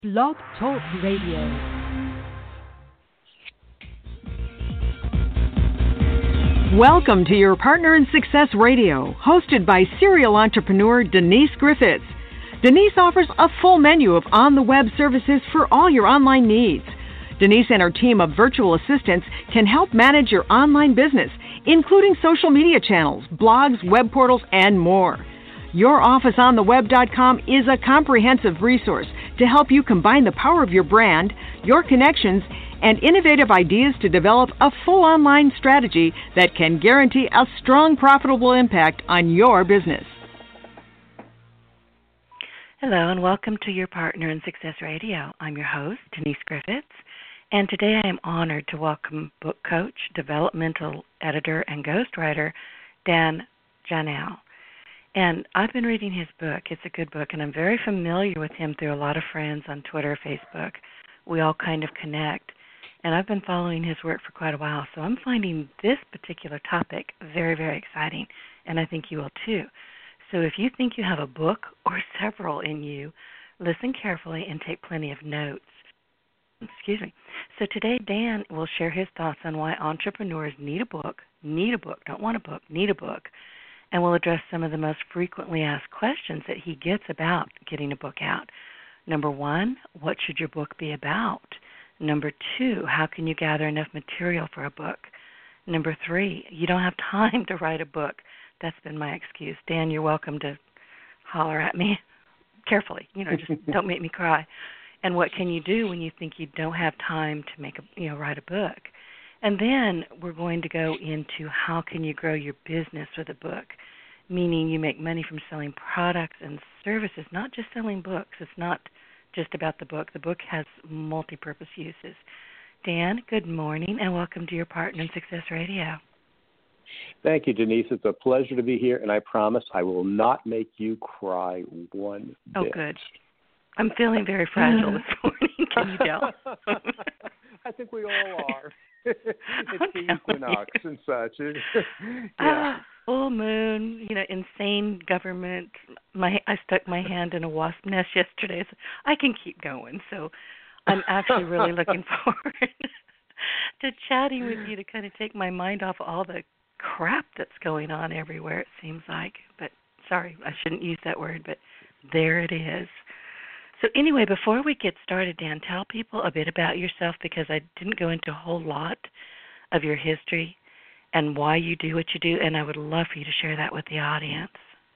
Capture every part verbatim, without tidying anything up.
Blog Talk Radio. Welcome to Your Partner in Success Radio, hosted by serial entrepreneur Denise Griffiths. Denise offers a full menu of on-the-web services for all your online needs. Denise and her team of virtual assistants can help manage your online business, including social media channels, blogs, web portals, and more. your office on the web dot com is a comprehensive resource to help you combine the power of your brand, your connections, and innovative ideas to develop a full online strategy that can guarantee a strong, profitable impact on your business. Hello, and welcome to Your Partner in Success Radio. I'm your host, Denise Griffiths, and today I am honored to welcome book coach, developmental editor, and ghostwriter Dan Janal. And I've been reading his book. It's a good book, and I'm very familiar with him through a lot of friends on Twitter, Facebook. We all kind of connect, and I've been following his work for quite a while, so I'm finding this particular topic very, very exciting, and I think you will too. So if you think you have a book or several in you, listen carefully and take plenty of notes. Excuse me. So today Dan will share his thoughts on why entrepreneurs need a book, need a book, don't want a book, need a book, and we'll address some of the most frequently asked questions that he gets about getting a book out. Number one, what should your book be about? Number two, how can you gather enough material for a book? Number three, you don't have time to write a book. That's been my excuse. Dan, you're welcome to holler at me carefully. You know, just don't make me cry. And what can you do when you think you don't have time to make a, you know, write a book? And then we're going to go into how can you grow your business with a book, meaning you make money from selling products and services, not just selling books. It's not just about the book. The book has multi-purpose uses. Dan, good morning, and welcome to Your Partner in Success Radio. Thank you, Denise. It's a pleasure to be here, and I promise I will not make you cry one bit. Oh, good. I'm feeling very fragile this morning. Can you tell? I think we all are. It's the equinox and such. yeah. Ah, full moon, you know, insane government. My I stuck my hand in a wasp nest yesterday. So I can keep going. So I'm actually really looking forward to chatting with you to kind of take my mind off all the crap that's going on everywhere, it seems like. But sorry, I shouldn't use that word, but there it is. So anyway, before we get started, Dan, tell people a bit about yourself, because I didn't go into a whole lot of your history and why you do what you do, and I would love for you to share that with the audience.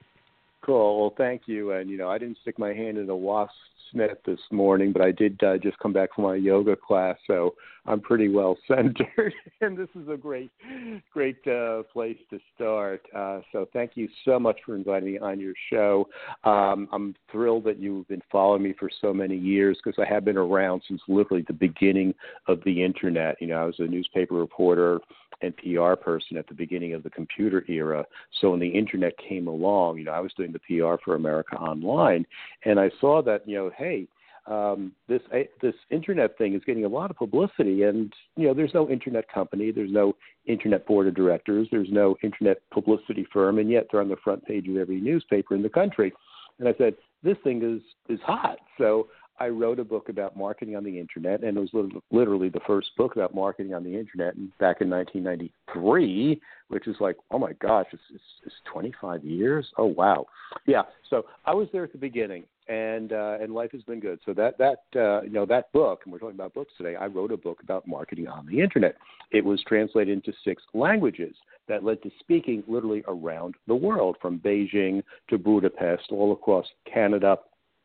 Cool. Well, thank you. And, you know, I didn't stick my hand in a wasp nest this morning, but I did uh, just come back from my yoga class, so I'm pretty well centered. And this is a great, great uh, place to start. Uh, so thank you so much for inviting me on your show. Um, I'm thrilled that you've been following me for so many years, because I have been around since literally the beginning of the Internet. You know, I was a newspaper reporter and P R person at the beginning of the computer era. So when the Internet came along, you know, I was doing the P R for America Online, and I saw that, you know, hey, um, this this Internet thing is getting a lot of publicity, and, you know, there's no Internet company, there's no Internet board of directors, there's no Internet publicity firm, and yet they're on the front page of every newspaper in the country. And I said, this thing is, is hot. So I wrote a book about marketing on the Internet, and it was literally the first book about marketing on the Internet back in nineteen ninety-three, which is like, oh, my gosh, it's, it's, it's twenty-five years? Oh, wow. Yeah, so I was there at the beginning, and uh, and life has been good. So that, that uh, you know, that book, and we're talking about books today, I wrote a book about marketing on the Internet. It was translated into six languages that led to speaking literally around the world, from Beijing to Budapest, all across Canada,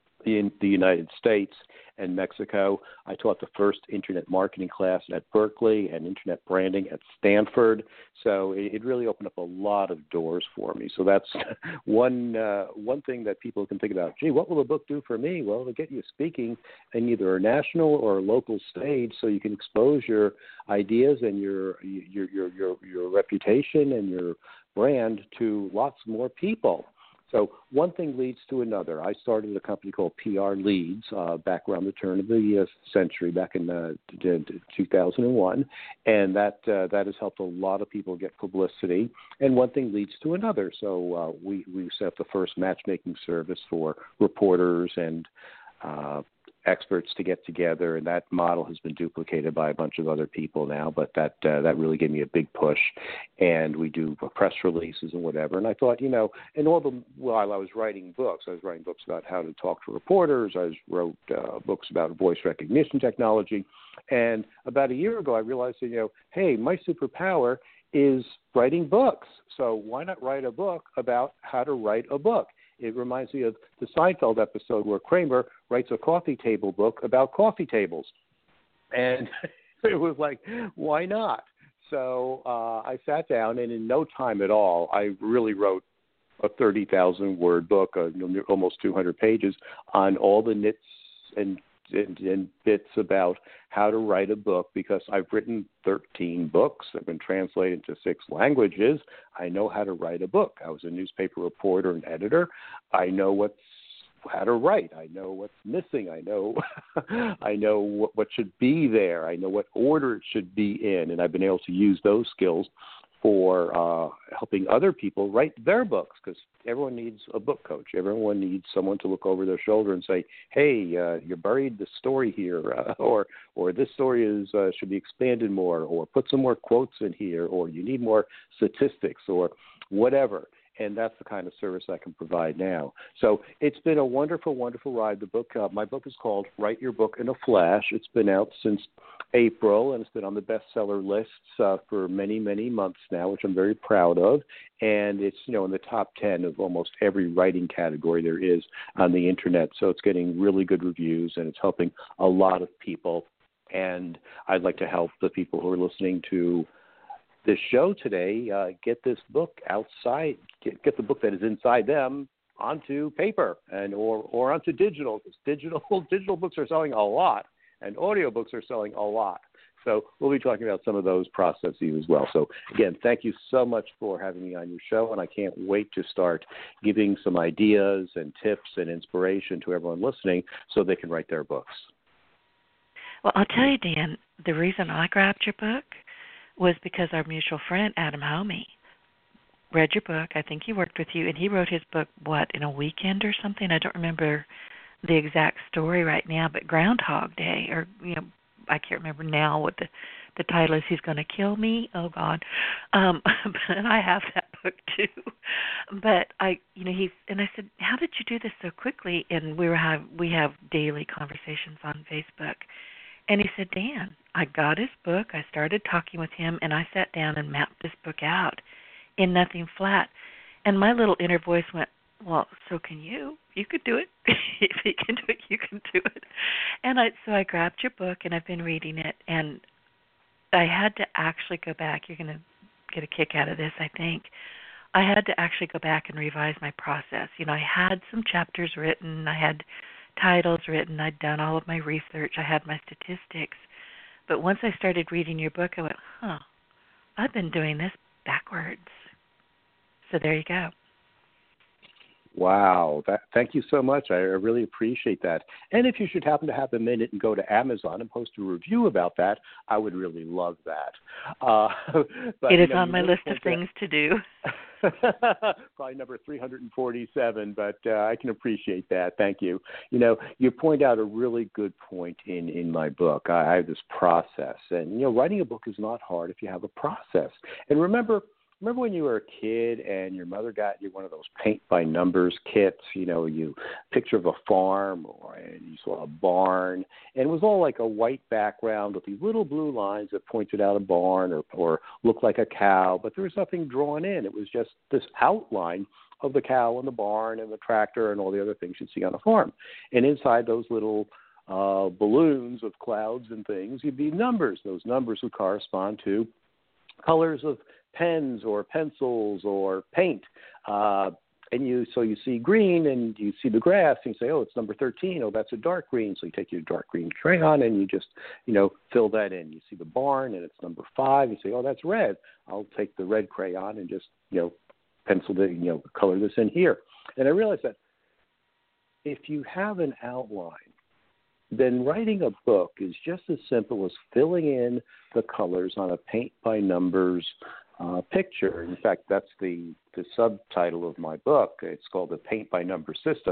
in the United States and Mexico. I taught the first Internet marketing class at Berkeley and Internet branding at Stanford. So it, it really opened up a lot of doors for me. So that's one uh, one thing that people can think about. Gee, what will a book do for me? Well, it'll get you speaking in either a national or a local stage, so you can expose your ideas and your your your your, your reputation and your brand to lots more people. So one thing leads to another. I started a company called P R Leads uh, back around the turn of the uh, century, back in uh, two thousand one, and that uh, that has helped a lot of people get publicity. And one thing leads to another. So uh, we we set up the first matchmaking service for reporters and uh, experts to get together, and that model has been duplicated by a bunch of other people now, but that uh, that really gave me a big push. And we do press releases and whatever. And I thought, you know, and all the while I was writing books, I was writing books about how to talk to reporters. I was, wrote uh, books about voice recognition technology. And about a year ago, I realized that, you know, hey, my superpower is writing books. So why not write a book about how to write a book? It reminds me of the Seinfeld episode where Kramer writes a coffee table book about coffee tables. And it was like, why not? So uh, I sat down, and in no time at all, I really wrote a thirty thousand word book, uh, almost two hundred pages, on all the nits and, and, and bits about how to write a book, because I've written thirteen books. I've been translated to six languages. I know how to write a book. I was a newspaper reporter and editor. I know what's how to write. I know what's missing. I know I know what, what should be there. I know what order it should be in. And I've been able to use those skills for uh, helping other people write their books, because everyone needs a book coach. Everyone needs someone to look over their shoulder and say, hey, uh, you buried the story here, uh, or or this story is uh, should be expanded more, or put some more quotes in here, or you need more statistics, or whatever. And that's the kind of service I can provide now. So it's been a wonderful, wonderful ride. The book, uh, my book is called Write Your Book in a Flash. It's been out since April, and it's been on the bestseller lists uh, for many, many months now, which I'm very proud of. And it's, you know, in the top ten of almost every writing category there is on the internet. So it's getting really good reviews, and it's helping a lot of people. And I'd like to help the people who are listening to this show today uh, get this book outside, get, get the book that is inside them onto paper and or, or onto digital. Because digital digital books are selling a lot, and audiobooks are selling a lot. So we'll be talking about some of those processes as well. So again, thank you so much for having me on your show, and I can't wait to start giving some ideas and tips and inspiration to everyone listening so they can write their books. Well, I'll tell you, Dan, the reason I grabbed your book was because our mutual friend, Adam Homey, read your book. I think he worked with you, and he wrote his book, what, in a weekend or something? I don't remember the exact story right now, but Groundhog Day, or, you know, I can't remember now what the, the title is. He's Going to Kill Me. Oh, God. Um, but I have that book, too. But I, you know, he, and I said, how did you do this so quickly? And we were have, we have daily conversations on Facebook. And he said, Dan, I got his book, I started talking with him, and I sat down and mapped this book out in nothing flat. And my little inner voice went, well, so can you. You could do it. If he can do it, you can do it. And I, so I grabbed your book, and I've been reading it, and I had to actually go back. You're going to get a kick out of this, I think. I had to actually go back and revise my process. You know, I had some chapters written. I had titles written. I'd done all of my research. I had my statistics. But once I started reading your book, I went, huh, I've been doing this backwards. So there you go. Wow. That, thank you so much. I really appreciate that. And if you should happen to have a minute and go to Amazon and post a review about that, I would really love that. Uh, but, it is you know, on my list of things to do. Probably number three hundred forty-seven, but uh, I can appreciate that. Thank you. You know, you point out a really good point in, in my book. I, I have this process, and, you know, writing a book is not hard if you have a process. And remember, Remember when you were a kid and your mother got you one of those paint by numbers kits, you know, you picture of a farm or and you saw a barn, and it was all like a white background with these little blue lines that pointed out a barn or, or looked like a cow, but there was nothing drawn in. It was just this outline of the cow and the barn and the tractor and all the other things you'd see on a farm. And inside those little uh, balloons of clouds and things, you'd be numbers. Those numbers would correspond to colors of pens or pencils or paint. Uh, and you, so you see green and you see the grass and you say, oh, it's number thirteen. Oh, that's a dark green. So you take your dark green crayon and you just, you know, fill that in. You see the barn and it's number five. You say, oh, that's red. I'll take the red crayon and just, you know, pencil the, you know, color this in here. And I realized that if you have an outline, then writing a book is just as simple as filling in the colors on a paint by numbers uh, picture. In fact, that's the, the subtitle of my book. It's called the Paint by Numbers System.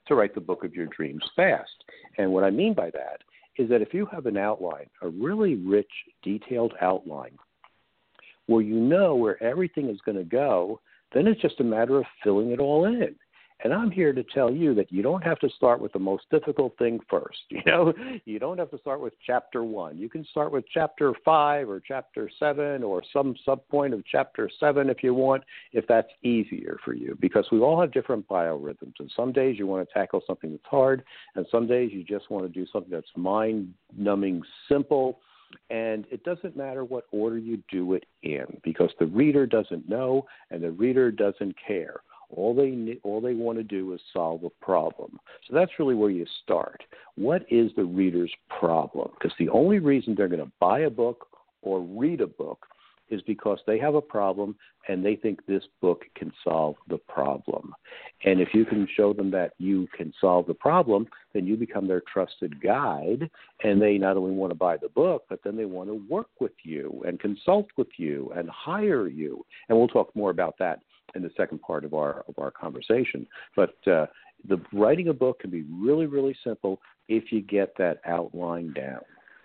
to write the book of your dreams fast. And what I mean by that is that if you have an outline, a really rich, detailed outline, where you know where everything is going to go, then it's just a matter of filling it all in. And I'm here to tell you that you don't have to start with the most difficult thing first. You know, you don't have to start with chapter one. You can start with chapter five or chapter seven or some subpoint of chapter seven if you want, if that's easier for you, because we all have different biorhythms. And some days you want to tackle something that's hard, and some days you just want to do something that's mind-numbing simple. And it doesn't matter what order you do it in, because the reader doesn't know and the reader doesn't care. All they all they want to do is solve a problem. So that's really where you start. What is the reader's problem? Because the only reason they're going to buy a book or read a book is because they have a problem and they think this book can solve the problem. And if you can show them that you can solve the problem, then you become their trusted guide, and they not only want to buy the book, but then they want to work with you and consult with you and hire you. And we'll talk more about that in the second part of our of our conversation. But uh, the writing a book can be really, really simple if you get that outline down.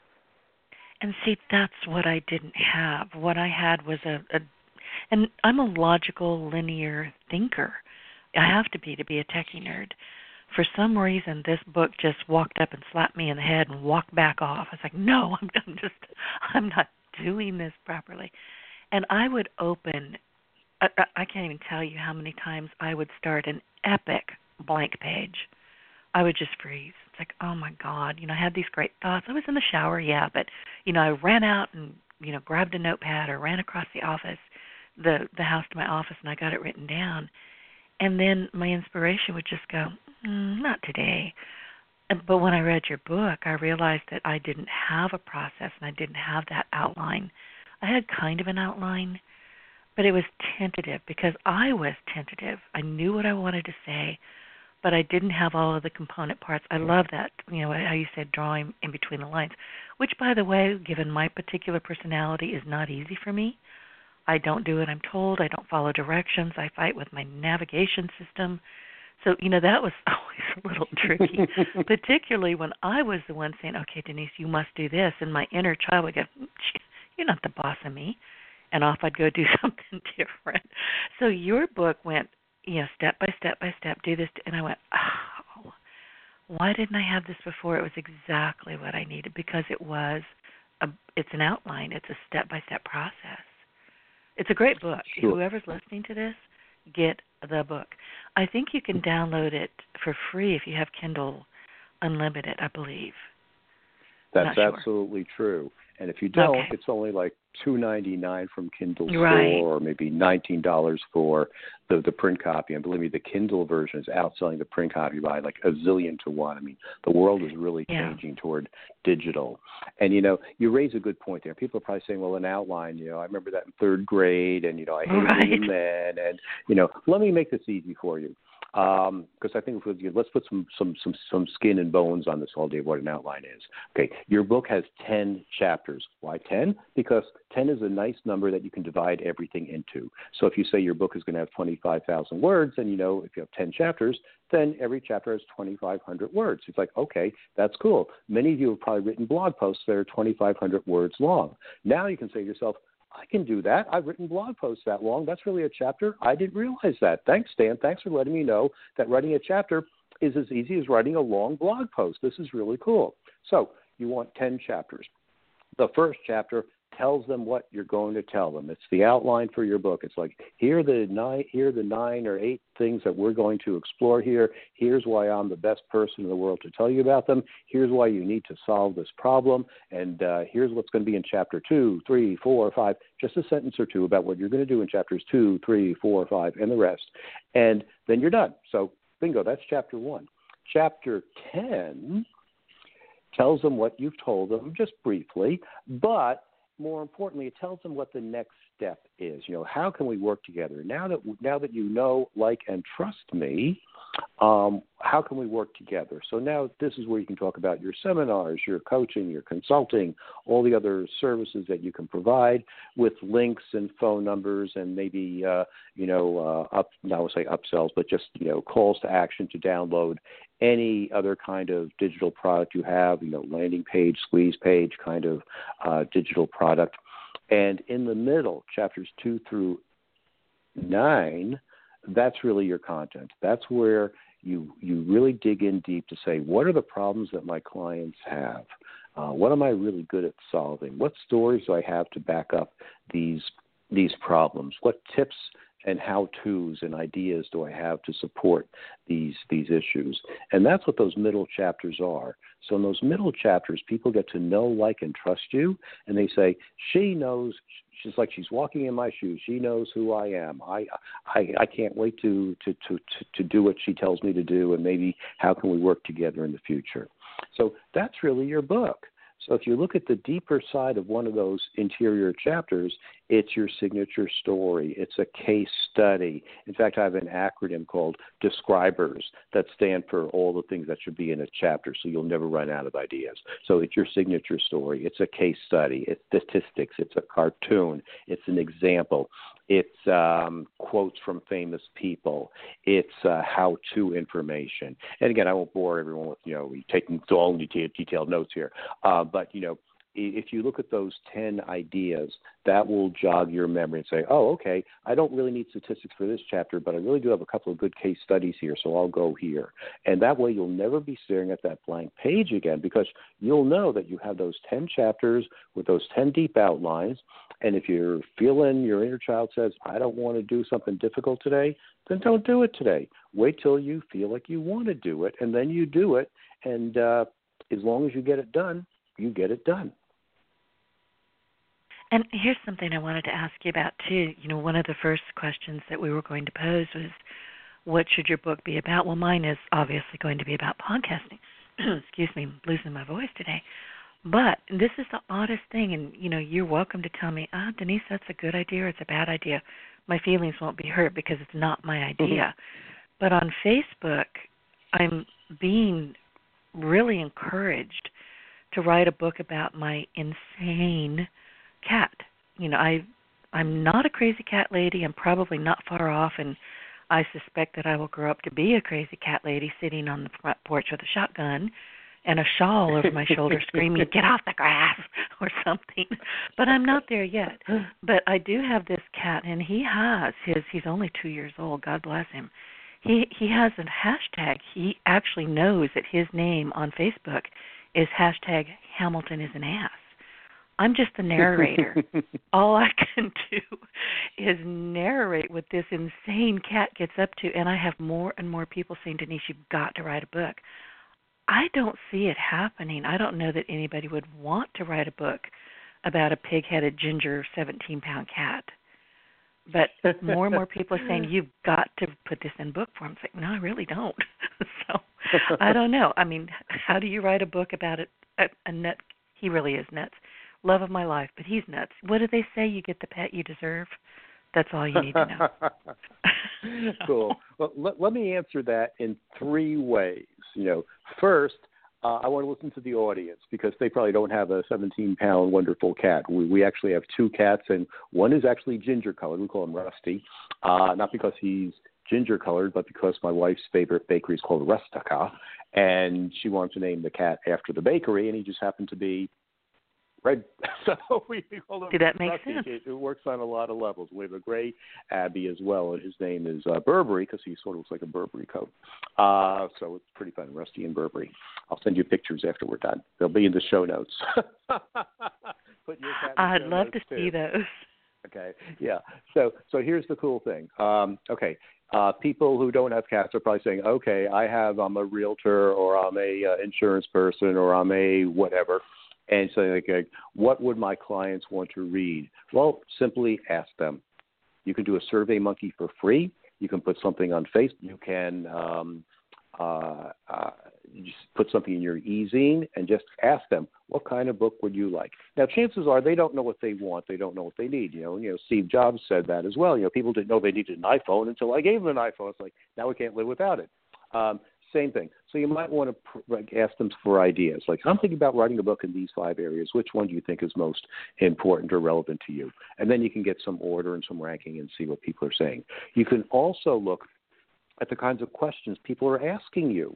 And see, that's what I didn't have. What I had was a, a and I'm a logical, linear thinker. I have to be to be a techie nerd. For some reason, this book just walked up and slapped me in the head and walked back off. I was like, no, I'm, I'm just, I'm not doing this properly. And I would open, I, I can't even tell you how many times I would start an epic blank page. I would just freeze. It's like, oh, my God. You know, I had these great thoughts. I was in the shower, yeah, but, you know, I ran out and, you know, grabbed a notepad or ran across the office, the, the house to my office, and I got it written down. And then my inspiration would just go, mm, not today. But when I read your book, I realized that I didn't have a process and I didn't have that outline. I had kind of an outline, but it was tentative because I was tentative. I knew what I wanted to say, but I didn't have all of the component parts. I love that, you know, how you said drawing in between the lines, which, by the way, given my particular personality, is not easy for me. I don't do what I'm told. I don't follow directions. I fight with my navigation system. So, you know, that was always a little tricky, particularly when I was the one saying, okay, Denise, you must do this. And my inner child would go, you're not the boss of me. And off I'd go do something different. So your book went, you know, step by step by step, do this. And I went, oh, why didn't I have this before? It was exactly what I needed because it was, a, it's an outline. It's a step-by-step process. It's a great book. Sure. Whoever's listening to this, get the book. I think you can download it for free if you have Kindle Unlimited, I believe. That's sure. absolutely true. And if you don't, okay. it's only like two ninety-nine from Kindle right. Store, or maybe nineteen dollars for the, the print copy. And believe me, the Kindle version is outselling the print copy by like a zillion to one. I mean, the world is really yeah. changing toward digital. And, you know, you raise a good point there. People are probably saying, well, an outline, you know, I remember that in third grade, and, you know, I hated right. it then. And, you know, let me make this easy for you. Because um, I think if we, let's put some, some, some, some skin and bones on this all day, what an outline is. Okay, your book has ten chapters. Why ten? Because ten is a nice number that you can divide everything into. So if you say your book is going to have twenty-five thousand words, and you know if you have ten chapters, then every chapter has twenty-five hundred words. It's like, okay, that's cool. Many of you have probably written blog posts that are twenty-five hundred words long. Now you can say to yourself, I can do that. I've written blog posts that long. That's really a chapter. I didn't realize that. Thanks, Dan. Thanks for letting me know that writing a chapter is as easy as writing a long blog post. This is really cool. So you want ten chapters. The first chapter tells them what you're going to tell them. It's the outline for your book. It's like, here are the nine, here are the nine or eight things that we're going to explore here. Here's why I'm the best person in the world to tell you about them. Here's why you need to solve this problem. And uh, here's what's going to be in chapter two, three, four, five, just a sentence or two about what you're going to do in chapters two, three, four, five, and the rest. And then you're done. So bingo, that's chapter one. Chapter ten tells them what you've told them just briefly, but more importantly, it tells them what the next step is. You know, how can we work together? Now that now that you know, like, and trust me, Um, how can we work together? So now this is where you can talk about your seminars, your coaching, your consulting, all the other services that you can provide with links and phone numbers and maybe, uh, you know, uh, up, not I would say upsells, but just, you know, calls to action to download any other kind of digital product you have, you know, landing page, squeeze page kind of uh, digital product. And in the middle, chapters two through nine, that's really your content. That's where you you really dig in deep to say, what are the problems that my clients have? Uh, what am I really good at solving? What stories do I have to back up these these problems? What tips and how-tos and ideas do I have to support these these issues? And that's what those middle chapters are. So in those middle chapters, people get to know, like, and trust you, and they say, she knows. She's like she's walking in my shoes. She knows who I am. I I, I can't wait to, to, to, to, to do what she tells me to do, and maybe how can we work together in the future. So that's really your book. So if you look at the deeper side of one of those interior chapters, it's your signature story. It's a case study. In fact, I have an acronym called Describers that stand for all the things that should be in a chapter, so you'll never run out of ideas. So it's your signature story. It's a case study. It's statistics. It's a cartoon. It's an example. It's um, quotes from famous people. It's uh, how-to information. And again, I won't bore everyone with, you know, taking all detailed, detailed notes here. Uh, but, you know, if you look at those ten ideas, that will jog your memory and say, oh, okay, I don't really need statistics for this chapter, but I really do have a couple of good case studies here, so I'll go here. And that way you'll never be staring at that blank page again, because you'll know that you have those ten chapters with those ten deep outlines. And if you're feeling, your inner child says, I don't want to do something difficult today, then don't do it today. Wait till you feel like you want to do it, and then you do it. And uh, as long as you get it done, you get it done. And here's something I wanted to ask you about, too. You know, one of the first questions that we were going to pose was, what should your book be about? Well, mine is obviously going to be about podcasting. Excuse me, I'm losing my voice today. But this is the oddest thing, and, you know, you're welcome to tell me, ah, Denise, that's a good idea or it's a bad idea. My feelings won't be hurt because it's not my idea. Mm-hmm. But on Facebook, I'm being really encouraged to write a book about my insane cat. You know, I, I'm not a crazy cat lady. I'm probably not far off, and I suspect that I will grow up to be a crazy cat lady sitting on the front porch with a shotgun and a shawl over my shoulder screaming, get off the grass or something. But I'm not there yet. But I do have this cat, and he has his, he's only two years old, God bless him. He he has a hashtag. He actually knows that his name on Facebook is hashtag Hamilton is an ass. I'm just the narrator. All I can do is narrate what this insane cat gets up to, and I have more and more people saying, Denise, you've got to write a book. I don't see it happening. I don't know that anybody would want to write a book about a pig-headed ginger seventeen-pound cat. But more and more people are saying, you've got to put this in book form. It's like, no, I really don't. So I don't know. I mean, how do you write a book about it? A, a nut? He really is nuts. Love of my life, but he's nuts. What do they say? You get the pet you deserve? That's all you need to know. Cool. Well, let, let me answer that in three ways. You know, first, uh, I want to listen to the audience because they probably don't have a seventeen-pound wonderful cat. We, we actually have two cats, and one is actually ginger-colored. We call him Rusty, uh, not because he's ginger-colored, but because my wife's favorite bakery is called Rustica, and she wanted to name the cat after the bakery, and he just happened to be red. So we call him Did that make Rusty. sense? It, it works on a lot of levels. We have a gray Abbey as well, and his name is uh, Burberry because he sort of looks like a Burberry coat. Uh, so it's pretty fun, Rusty and Burberry. I'll send you pictures after we're done. They'll be in the show notes. Put your cat in the I'd show love notes to too. see those. Okay, yeah. So so here's the cool thing. Um, okay, uh, people who don't have cats are probably saying, okay, I have, I'm a realtor or I'm a uh, insurance person or I'm a whatever. And so, like, uh, what would my clients want to read? Well, simply ask them. You can do a Survey Monkey for free. You can put something on Facebook. You can um, uh, uh, just put something in your e-zine and just ask them, what kind of book would you like? Now, chances are they don't know what they want. They don't know what they need. You know, you know, Steve Jobs said that as well. You know, people didn't know they needed an iPhone until I gave them an iPhone. It's like, now we can't live without it. Um, same thing. So you might want to pr- like, ask them for ideas. Like, I'm thinking about writing a book in these five areas. Which one do you think is most important or relevant to you? And then you can get some order and some ranking and see what people are saying. You can also look at the kinds of questions people are asking you.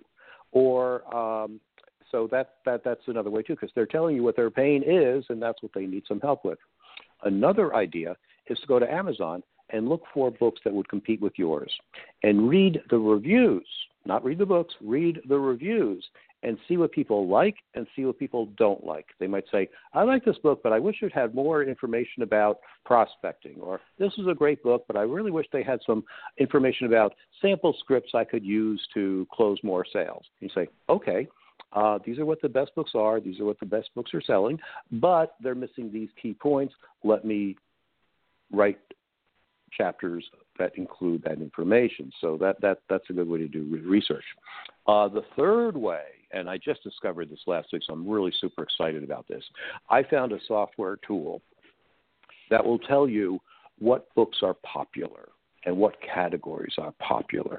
Or um, so that, that that's another way, too, because they're telling you what their pain is, and that's what they need some help with. Another idea is to go to Amazon and look for books that would compete with yours and read the reviews, not read the books, read the reviews and see what people like and see what people don't like. They might say, I like this book, but I wish it had more information about prospecting, or this is a great book, but I really wish they had some information about sample scripts I could use to close more sales. You say, okay, uh, these are what the best books are. These are what the best books are selling, but they're missing these key points. Let me write chapters that include that information. So that, that that's a good way to do research. Uh, the third way, and I just discovered this last week, so I'm really super excited about this. I found a software tool that will tell you what books are popular and what categories are popular.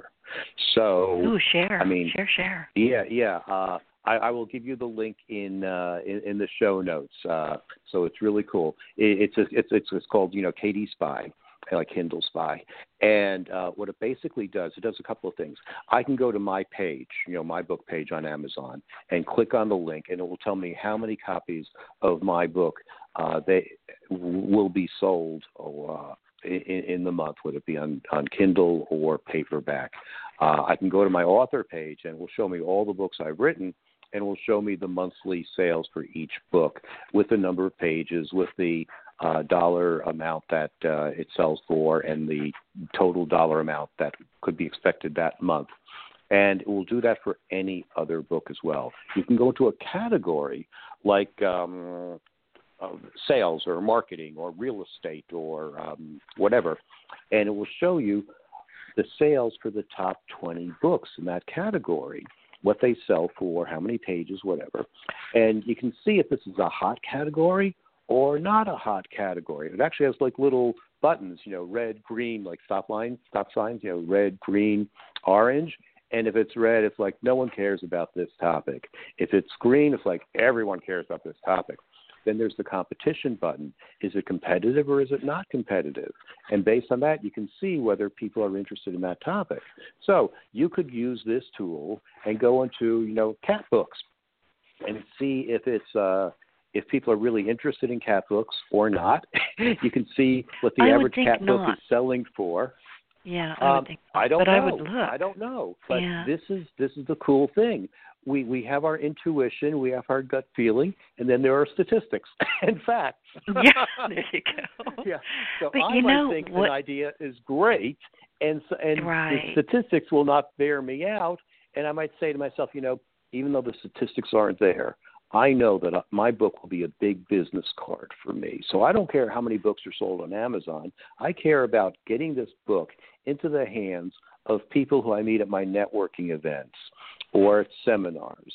So, Ooh, share. I mean, share, share. Yeah, yeah. Uh, I, I will give you the link in uh, in, in the show notes. Uh, so it's really cool. It, it's, a, it's it's it's called you know K D Spy. Like Kindle Spy. And uh, what it basically does, it does a couple of things. I can go to my page, you know, my book page on Amazon, and click on the link, and it will tell me how many copies of my book uh, they will be sold uh, in, in the month, whether it be on, on Kindle or paperback. Uh, I can go to my author page, and it will show me all the books I've written, and it will show me the monthly sales for each book with the number of pages, with the uh, dollar amount that uh, it sells for, and the total dollar amount that could be expected that month. And it will do that for any other book as well. You can go to a category like um, uh, sales or marketing or real estate or um, whatever, and it will show you the sales for the top twenty books in that category, what they sell for, how many pages, whatever. And you can see if this is a hot category or not a hot category. It actually has like little buttons, you know, red, green, like stop lines, stop signs, you know, red, green, orange. And if it's red, it's like no one cares about this topic. If it's green, it's like everyone cares about this topic. Then there's the competition button. Is it competitive or is it not competitive? And based on that, you can see whether people are interested in that topic. So you could use this tool and go into, you know, cat books and see if it's uh, if people are really interested in cat books or not. You can see what the I average cat not. book is selling for. Yeah, I would um, think I don't but know. I would look. I don't know. But yeah. this is this is the cool thing. We we have our intuition, we have our gut feeling, and then there are statistics and facts. Yeah, there you go. Yeah. So but I you might know, think what, an idea is great, and so, and right. the statistics will not bear me out, and I might say to myself, you know, even though the statistics aren't there, I know that my book will be a big business card for me. So I don't care how many books are sold on Amazon. I care about getting this book into the hands of people who I meet at my networking events or at seminars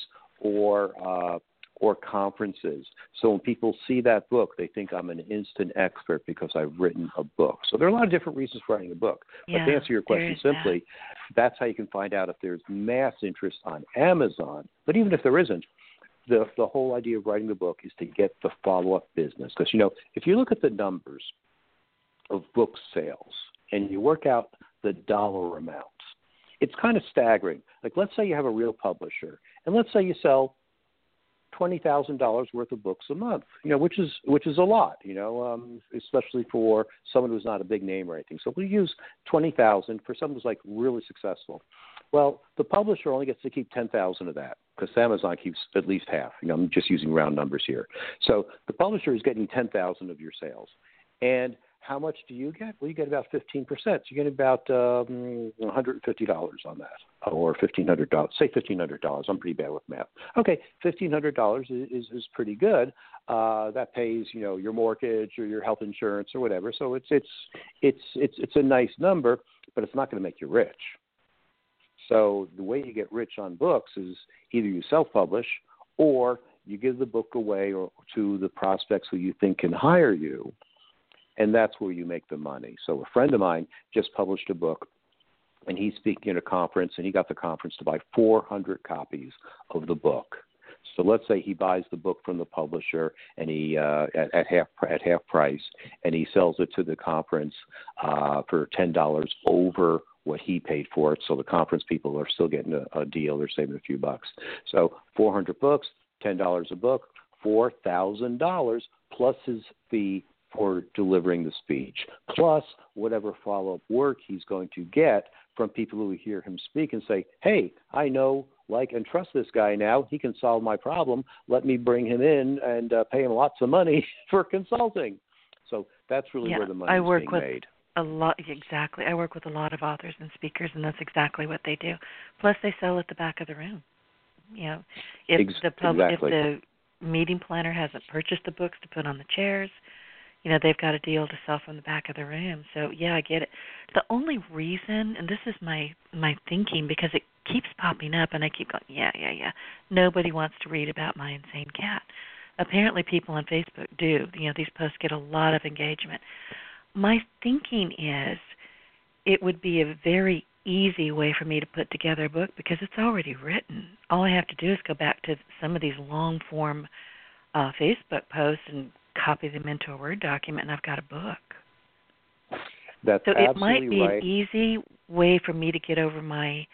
or uh, or conferences. So when people see that book, they think I'm an instant expert because I've written a book. So there are a lot of different reasons for writing a book. Yeah, but to answer your question simply, that. that's how you can find out if there's mass interest on Amazon. But even if there isn't, The, the whole idea of writing the book is to get the follow-up business. Because, you know, if you look at the numbers of book sales and you work out the dollar amounts, it's kind of staggering. Like, let's say you have a real publisher, and let's say you sell twenty thousand dollars worth of books a month, you know, which is which is a lot, you know, um, especially for someone who's not a big name or anything. So we use twenty thousand dollars for someone who's, like, really successful. Well, the publisher only gets to keep ten thousand dollars of that because Amazon keeps at least half. You know, I'm just using round numbers here. So the publisher is getting ten thousand dollars of your sales. And how much do you get? Well, you get about fifteen percent. So you get about um, one hundred fifty dollars on that, or fifteen hundred dollars. Say fifteen hundred dollars. I'm pretty bad with math. Okay, fifteen hundred dollars is, is, is pretty good. Uh, that pays, you know, your mortgage or your health insurance or whatever. So it's it's it's it's it's a nice number, but it's not going to make you rich. So the way you get rich on books is either you self-publish or you give the book away or to the prospects who you think can hire you, and that's where you make the money. So a friend of mine just published a book and he's speaking at a conference, and he got the conference to buy four hundred copies of the book. So let's say he buys the book from the publisher and he uh, at, at half at half price, and he sells it to the conference uh, for ten dollars over what he paid for it. So the conference people are still getting a, a deal; they're saving a few bucks. So four hundred books, ten dollars a book, four thousand dollars plus his fee for delivering the speech, plus whatever follow-up work he's going to get from people who hear him speak and say, hey, I know, like, and trust this guy now. He can solve my problem. Let me bring him in and uh, pay him lots of money for consulting. So that's really yeah, where the money I is work being with made. A lot, exactly. I work with a lot of authors and speakers, and that's exactly what they do. Plus, they sell at the back of the room. You know, if Ex- the pub- exactly. if the meeting planner hasn't purchased the books to put on the chairs, you know, they've got a deal to sell from the back of the room. So, yeah, I get it. The only reason, and this is my, my thinking, because it keeps popping up, and I keep going, yeah, yeah, yeah, nobody wants to read about my insane cat. Apparently people on Facebook do. You know, these posts get a lot of engagement. My thinking is it would be a very easy way for me to put together a book because it's already written. All I have to do is go back to some of these long-form uh, Facebook posts and copy them into a Word document, and I've got a book. That's so it might be right. an easy way for me to get over my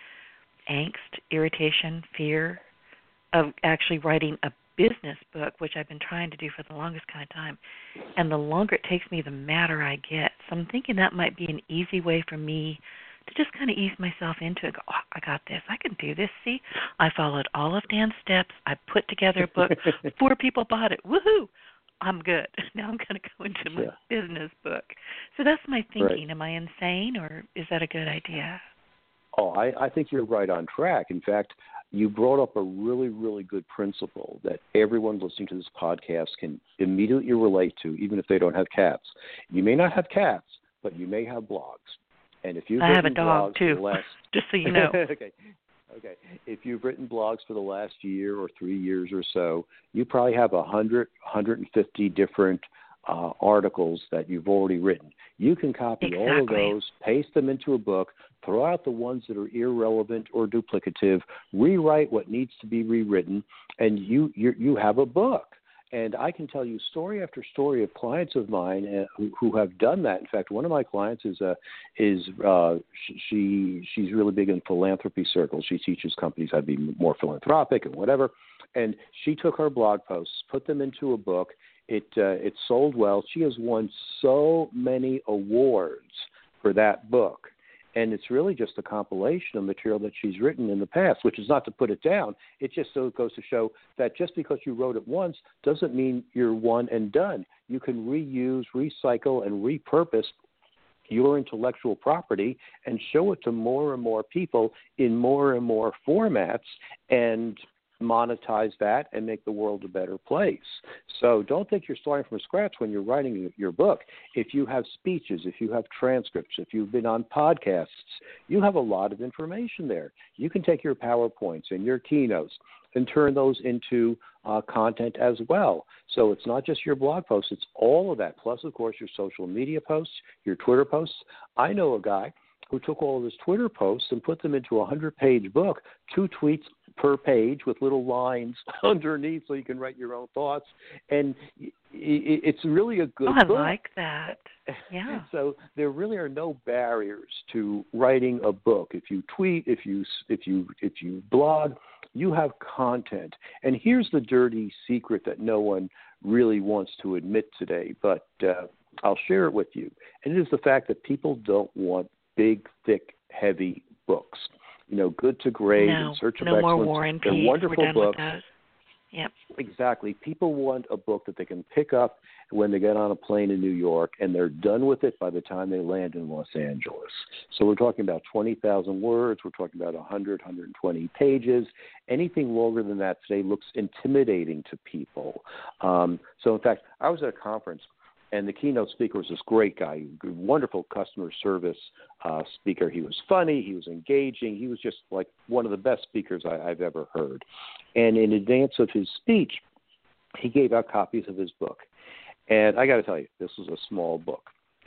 angst, irritation, fear of actually writing a business book, which I've been trying to do for the longest kind of time. And the longer it takes me, the madder I get. So I'm thinking that might be an easy way for me to just kind of ease myself into it. Go, oh, I got this. I can do this. See, I followed all of Dan's steps. I put together a book. Four people bought it. Woohoo! I'm good. Now I'm going to go into my yeah. business book. So that's my thinking. Right. Am I insane, or is that a good idea? Oh, I, I think you're right on track. In fact, you brought up a really, really good principle that everyone listening to this podcast can immediately relate to, even if they don't have cats. You may not have cats, but you may have blogs. And if you've I have a written dog, blogs too, for the last... just so you know. okay. Okay. If you've written blogs for the last year or three years or so, you probably have one hundred, one hundred fifty different uh, articles that you've already written. You can copy exactly. all of those, paste them into a book, throw out the ones that are irrelevant or duplicative, rewrite what needs to be rewritten, and you you you have a book. And I can tell you story after story of clients of mine uh, who, who have done that. In fact, one of my clients is uh, is uh, she she's really big in philanthropy circles. She teaches companies how to be more philanthropic and whatever. And she took her blog posts, put them into a book. It uh, it sold well. She has won so many awards for that book. And it's really just a compilation of material that she's written in the past, which is not to put it down. It just so goes to show that just because you wrote it once doesn't mean you're one and done. You can reuse, recycle, and repurpose your intellectual property and show it to more and more people in more and more formats and monetize that and make the world a better place. So don't think you're starting from scratch when you're writing your book. If you have speeches, if you have transcripts, if you've been on podcasts, you have a lot of information there. You can take your PowerPoints and your keynotes and turn those into uh, content as well. So it's not just your blog posts, it's all of that. Plus, of course, your social media posts, your Twitter posts. I know a guy who took all of his Twitter posts and put them into a hundred-page book, two tweets per page with little lines underneath so you can write your own thoughts. And it's really a good oh, I book. I like that. Yeah. So there really are no barriers to writing a book. If you tweet, if you if you if you blog, you have content. And here's the dirty secret that no one really wants to admit today, but uh, I'll share it with you. And it is the fact that people don't want big, thick, heavy books. You know, Good to Great, no, In Search of no Excellence. more War and They're Peace. wonderful We're done books. with those. Yep. Exactly. People want a book that they can pick up when they get on a plane in New York, and they're done with it by the time they land in Los Angeles. So we're talking about twenty thousand words. We're talking about one hundred, one hundred twenty pages. Anything longer than that today looks intimidating to people. Um, so, in fact, I was at a conference, and the keynote speaker was this great guy, wonderful customer service uh, speaker. He was funny. He was engaging. He was just like one of the best speakers I, I've ever heard. And in advance of his speech, he gave out copies of his book. And I got to tell you, this was a small book.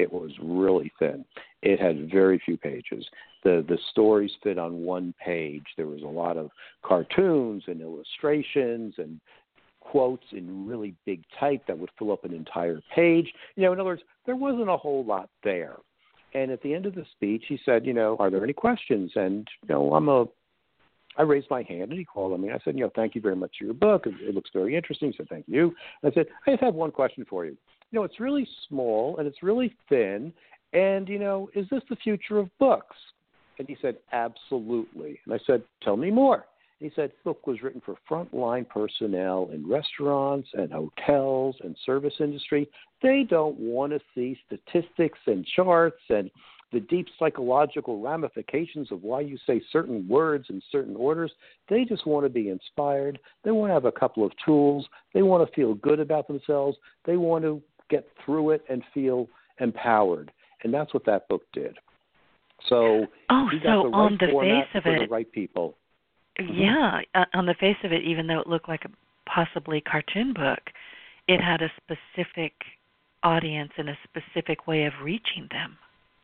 it was really thin. It had very few pages. The the stories fit on one page. There was a lot of cartoons and illustrations and quotes in really big type that would fill up an entire page. You know, in other words, there wasn't a whole lot there. And at the end of the speech, he said, you know, are there any questions? And, you know, I'm a, I raised my hand and he called on me. I said, you know, thank you very much for your book. It, it looks very interesting. He said, thank you. I said, I just have one question for you. You know, it's really small and it's really thin. And, you know, is this the future of books? And he said, absolutely. And I said, tell me more. He said the book was written for frontline personnel in restaurants and hotels and service industry. They don't want to see statistics and charts and the deep psychological ramifications of why you say certain words in certain orders. They just want to be inspired. They want to have a couple of tools. They want to feel good about themselves. They want to get through it and feel empowered. And that's what that book did. So oh, he got so the right on the format face of for it, the right people. Yeah, uh, on the face of it, even though it looked like a possibly cartoon book, it had a specific audience and a specific way of reaching them.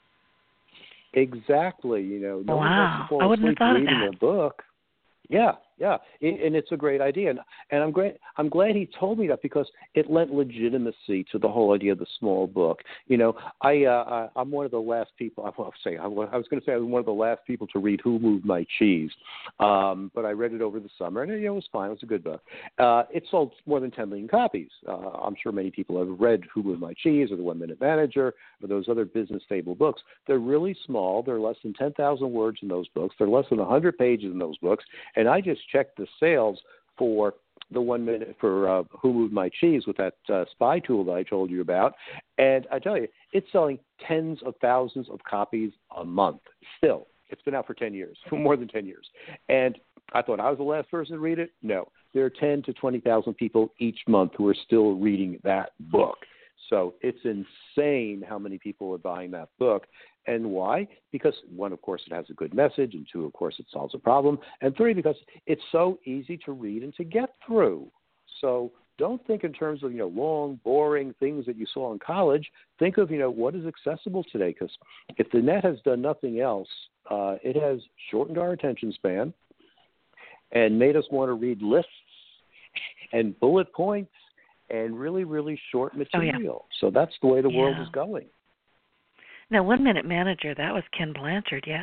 Exactly. You know, no wow. one I wants wouldn't to have thought reading of that. a book. Yeah, yeah, it, and it's a great idea, and, and I'm great. I'm glad he told me that because it lent legitimacy to the whole idea of the small book. You know, I uh, I'm one of the last people. I will say I was going to say I was one of the last people to read Who Moved My Cheese, um, but I read it over the summer, and you know, it was fine. It was a good book. Uh, it sold more than ten million copies. Uh, I'm sure many people have read Who Moved My Cheese or The One Minute Manager or those other business stable books. They're really small. They're less than ten thousand words in those books. They're less than one hundred pages in those books, and I just checked the sales for the one minute for uh, Who Moved My Cheese with that uh, spy tool that I told you about. And I tell you, it's selling tens of thousands of copies a month still. It's been out for ten years, for more than ten years. And I thought I was the last person to read it. No, there are ten to twenty thousand people each month who are still reading that book. So it's insane how many people are buying that book. And why? Because, one, of course, it has a good message, and two, of course, it solves a problem, and three, because it's so easy to read and to get through. So don't think in terms of, you know, long, boring things that you saw in college. Think of, you know, what is accessible today, because if the net has done nothing else, uh, it has shortened our attention span and made us want to read lists and bullet points and really, really short material. Oh, yeah. So that's the way the yeah. world is going. Now, One Minute Manager, that was Ken Blanchard, yes?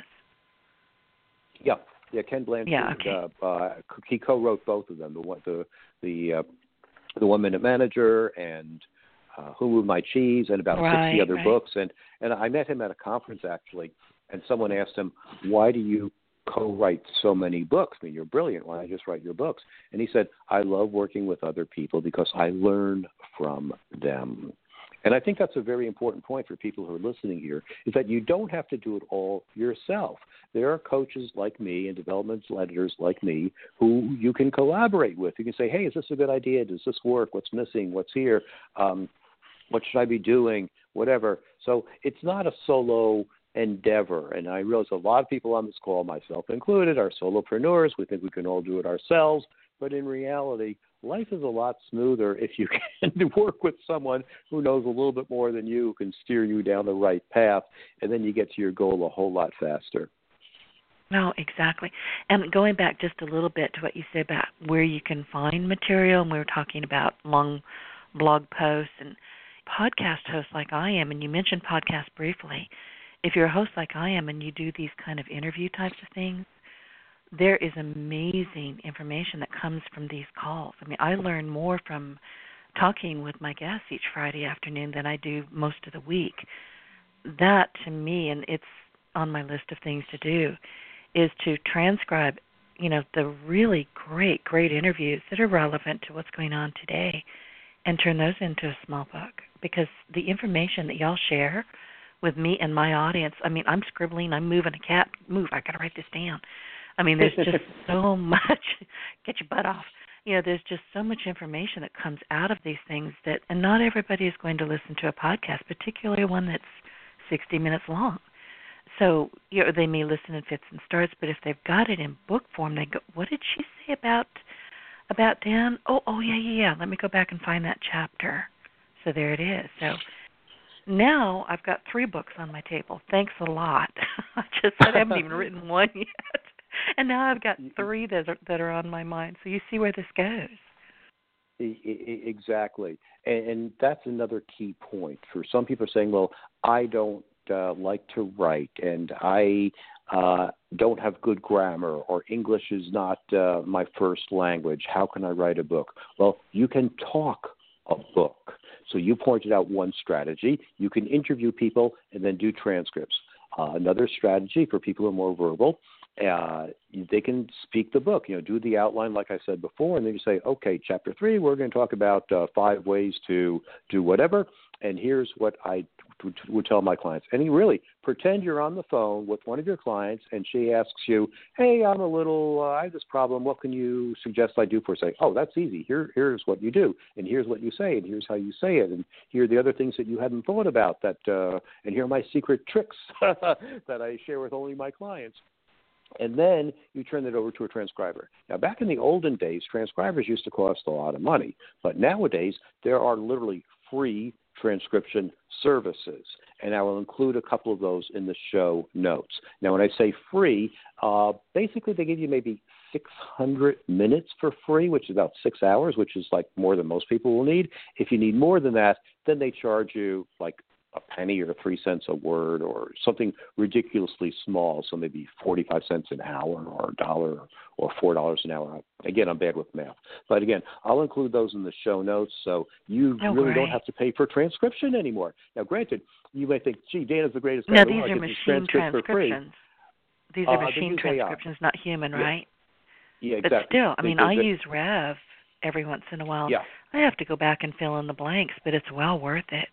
Yeah, yeah, Ken Blanchard. Yeah, okay. uh, uh, he co-wrote both of them, the one, the the, uh, the One Minute Manager and uh, Who Moved My Cheese, and about right, sixty other right. books. And and I met him at a conference actually, and someone asked him, "Why do you co-write so many books? I mean, you're brilliant. Why don't you just write your books?" And he said, "I love working with other people because I learn from them." And I think that's a very important point for people who are listening here, is that you don't have to do it all yourself. There are coaches like me and developmental editors like me who you can collaborate with. You can say, hey, is this a good idea? Does this work? What's missing? What's here? Um, what should I be doing? Whatever. So it's not a solo endeavor. And I realize a lot of people on this call, myself included, are solopreneurs. We think we can all do it ourselves. But in reality, life is a lot smoother if you can work with someone who knows a little bit more than you, who can steer you down the right path, and then you get to your goal a whole lot faster. No, exactly. And going back just a little bit to what you said about where you can find material, and we were talking about long blog posts and podcast hosts like I am, and you mentioned podcasts briefly. If you're a host like I am and you do these kind of interview types of things, there is amazing information that comes from these calls. I mean, I learn more from talking with my guests each Friday afternoon than I do most of the week. That, to me, and it's on my list of things to do, is to transcribe, you know, the really great, great interviews that are relevant to what's going on today and turn those into a small book. Because the information that y'all share with me and my audience, I mean, I'm scribbling, I'm moving a cat. Move, I got to write this down. I mean, there's just so much. Get your butt off. You know, there's just so much information that comes out of these things that, and not everybody is going to listen to a podcast, particularly one that's sixty minutes long. So, you know, they may listen in fits and starts, but if they've got it in book form, they go, "What did she say about about Dan? Oh, oh yeah, yeah, yeah. Let me go back and find that chapter." So there it is. So Now I've got three books on my table. Thanks a lot. I just said I haven't even written one yet. And now I've got three that are, that are on my mind. So you see where this goes. Exactly. And, and that's another key point. For some people are saying, well, I don't uh, like to write, and I uh, don't have good grammar, or English is not uh, my first language. How can I write a book? Well, you can talk a book. So you pointed out one strategy. You can interview people and then do transcripts. Uh, another strategy for people who are more verbal, uh, they can speak the book, you know, do the outline like I said before, and then you say, okay, chapter three, we're going to talk about uh, five ways to do whatever, and here's what I would tell my clients. And you really pretend you're on the phone with one of your clients, and she asks you, hey, I'm a little, uh, I have this problem. What can you suggest I do for? Say, oh, that's easy. Here, here's what you do, and here's what you say, and here's how you say it, and here are the other things that you hadn't thought about. That, uh, and here are my secret tricks that I share with only my clients. And then you turn it over to a transcriber. Now, back in the olden days, transcribers used to cost a lot of money, but nowadays there are literally free transcription services, and I will include a couple of those in the show notes. Now, when I say free, uh, basically they give you maybe six hundred minutes for free, which is about six hours, which is like more than most people will need. If you need more than that, then they charge you like a penny or three cents a word or something ridiculously small, so maybe forty-five cents an hour or a dollar or four dollars an hour. Again, I'm bad with math. But again, I'll include those in the show notes, so you oh, really great. don't have to pay for transcription anymore. Now, granted, you may think, gee, Dana's the greatest guy Now, in the these world. are I get this machine transcript for free. transcriptions. These are Uh, machine they use A I. transcriptions, not human, Yeah. right? Yeah, exactly. But still, I They- mean, they- I they- use Rev every once in a while. Yeah. I have to go back and fill in the blanks, but it's well worth it.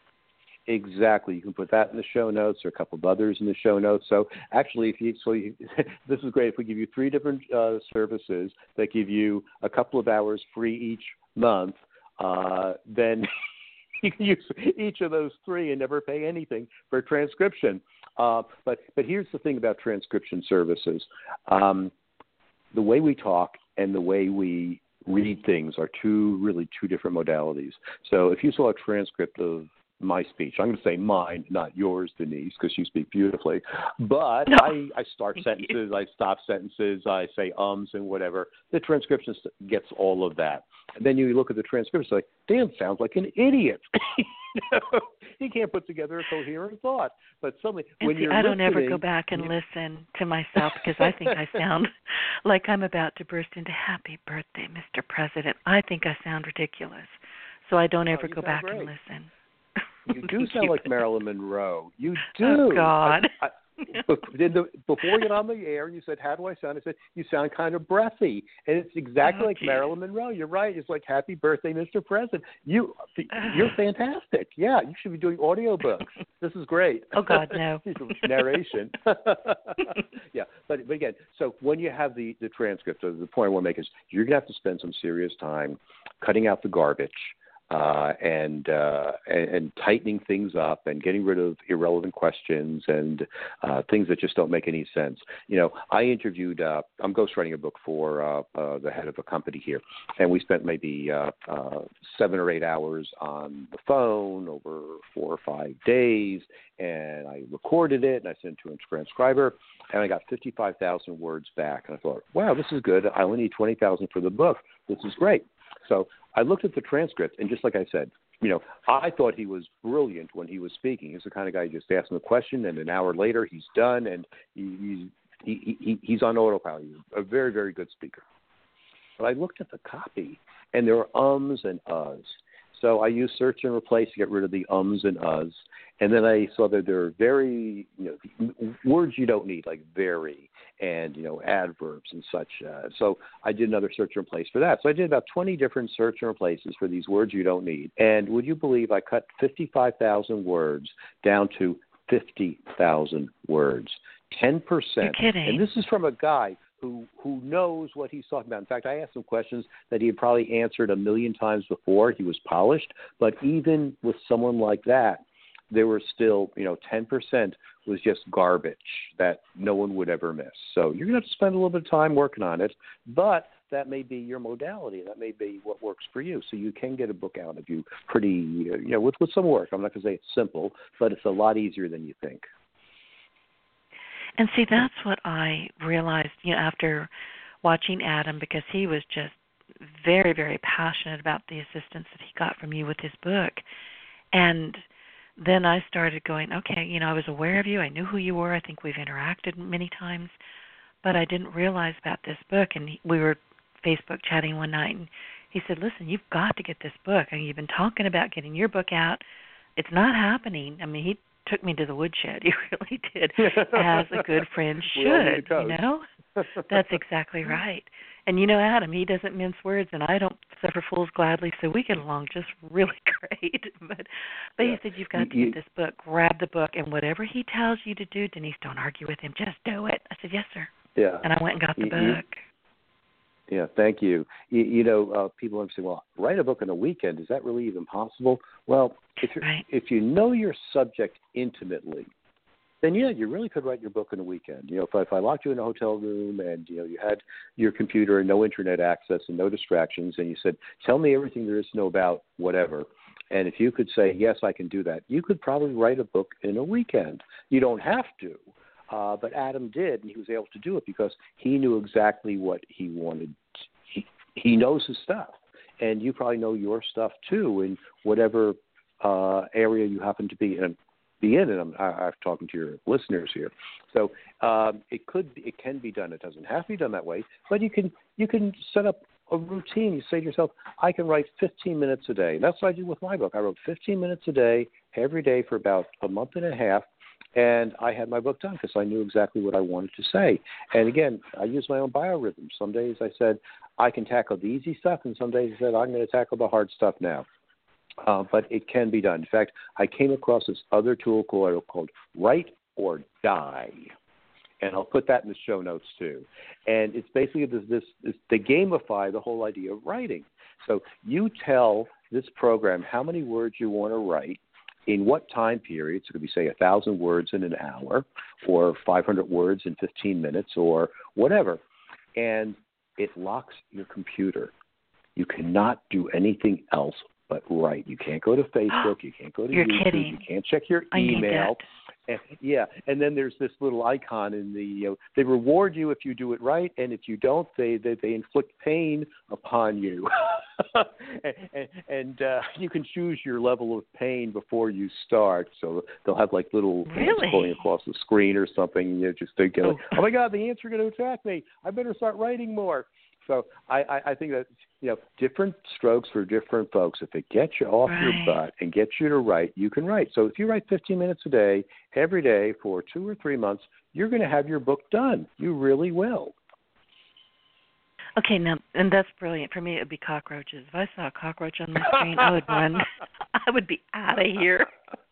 Exactly. You can put that in the show notes, or a couple of others in the show notes. So actually, if you, so you, this is great. If we give you three different uh, services that give you a couple of hours free each month, uh, then you can use each of those three and never pay anything for transcription. Uh, but but here's the thing about transcription services. Um, the way we talk and the way we read things are two, really two different modalities. So if you saw a transcript of my speech, I'm going to say mine, not yours, Denise, because you speak beautifully. But no. I, I start sentences, I stop sentences, I say ums and whatever. The transcription gets all of that. And then you look at the transcription, like, Dan sounds like an idiot. You know, he can't put together a coherent thought. But suddenly, and when see, you're I don't listening, ever go back and listen to myself because I think I sound like I'm about to burst into happy birthday, Mister President. I think I sound ridiculous. So I don't ever oh, go back great. and listen. You do sound like Marilyn Monroe. You do. Oh, God. I, I, the, before you got on the air and you said, how do I sound? I said, you sound kind of breathy. And it's exactly oh, like geez. Marilyn Monroe. You're right. It's like, happy birthday, Mister President. You, you're fantastic. Yeah, you should be doing audiobooks. This is great. Oh, God, no. Narration. Yeah, but, but again, so when you have the, the transcript, the point I want to make is you're going to have to spend some serious time cutting out the garbage. Uh, and, uh, and and tightening things up and getting rid of irrelevant questions and uh, things that just don't make any sense. You know, I interviewed, uh, I'm ghostwriting a book for uh, uh, the head of a company here, and we spent maybe uh, uh, seven or eight hours on the phone over four or five days, and I recorded it, and I sent it to a transcriber, and I got fifty-five thousand words back, and I thought, wow, this is good. I only need twenty thousand for the book. This is great. So I looked at the transcript, and just like I said, you know, I thought he was brilliant when he was speaking. He's the kind of guy you just ask him a question, and an hour later he's done, and he, he, he, he's on autopilot. He's a very, very good speaker. But I looked at the copy, and there were ums and uhs. So I used search and replace to get rid of the ums and uhs. And then I saw that there are very, you know, words you don't need, like very, and, you know, adverbs and such. Uh, so I did another search and replace for that. So I did about twenty different search and replaces for these words you don't need. And would you believe I cut fifty-five thousand words down to fifty thousand words, ten percent. You're kidding. And this is from a guy who who knows what he's talking about. In fact, I asked him questions that he had probably answered a million times before. He was polished. But even with someone like that, there were still, you know, ten percent was just garbage that no one would ever miss. So you're going to have to spend a little bit of time working on it. But that may be your modality. That may be what works for you. So you can get a book out of you pretty, you know, with, with some work. I'm not going to say it's simple, but it's a lot easier than you think. And see, that's what I realized, you know, after watching Adam, because he was just very, very passionate about the assistance that he got from you with his book. And then I started going, okay, you know, I was aware of you. I knew who you were. I think we've interacted many times, but I didn't realize about this book. And he, we were Facebook chatting one night, and he said, listen, you've got to get this book. I mean, you've been talking about getting your book out. It's not happening. I mean, he took me to the woodshed. He really did, as a good friend should, you know? That's exactly right. And you know, Adam, he doesn't mince words, and I don't suffer fools gladly, so we get along just really great. But but yeah. He said, you've got to get this book. Grab the book, and whatever he tells you to do, Denise, don't argue with him. Just do it. I said, yes, sir. Yeah. And I went and got the you, book. You, yeah, thank you. You, you know, uh, people are saying, well, write a book in a weekend. Is that really even possible? Well, if, you're, right. if you know your subject intimately, then yeah, you really could write your book in a weekend. You know, if I, if I locked you in a hotel room and, you know, you had your computer and no internet access and no distractions, and you said, tell me everything there is to know about whatever, and if you could say, yes, I can do that, you could probably write a book in a weekend. You don't have to, uh, but Adam did, and he was able to do it because he knew exactly what he wanted. He, he knows his stuff, and you probably know your stuff too in whatever uh, area you happen to be in. Be in, and I'm, I'm talking to your listeners here. So um, it could, it can be done. It doesn't have to be done that way, but you can, you can set up a routine. You say to yourself, I can write fifteen minutes a day. And that's what I did with my book. I wrote fifteen minutes a day, every day for about a month and a half, and I had my book done because I knew exactly what I wanted to say. And again, I used my own biorhythm. Some days I said I can tackle the easy stuff, and some days I said I'm going to tackle the hard stuff now. Uh, but it can be done. In fact, I came across this other tool called, called Write or Die, and I'll put that in the show notes too. And it's basically this, this, this they gamify the whole idea of writing. So you tell this program how many words you want to write, in what time period. So it could be, say, one thousand words in an hour, or five hundred words in fifteen minutes, or whatever. And it locks your computer. You cannot do anything else but write. You can't go to Facebook. You can't go to You're YouTube. kidding. You can't check your I email. And, yeah, and then there's this little icon in the. You know, they reward you if you do it right, and if you don't, they they, they inflict pain upon you. and and, and uh, you can choose your level of pain before you start. So they'll have like little really? things going across the screen or something. You know, just thinking, oh. like, oh my God, the ants are going to attack me. I better start writing more. So I, I, I think that, you know, different strokes for different folks. If it gets you off right. your butt and gets you to write, you can write. So if you write fifteen minutes a day, every day for two or three months, you're going to have your book done. You really will. Okay, now, and that's brilliant. For me, it would be cockroaches. If I saw a cockroach on my screen, I would run. I would be out of here.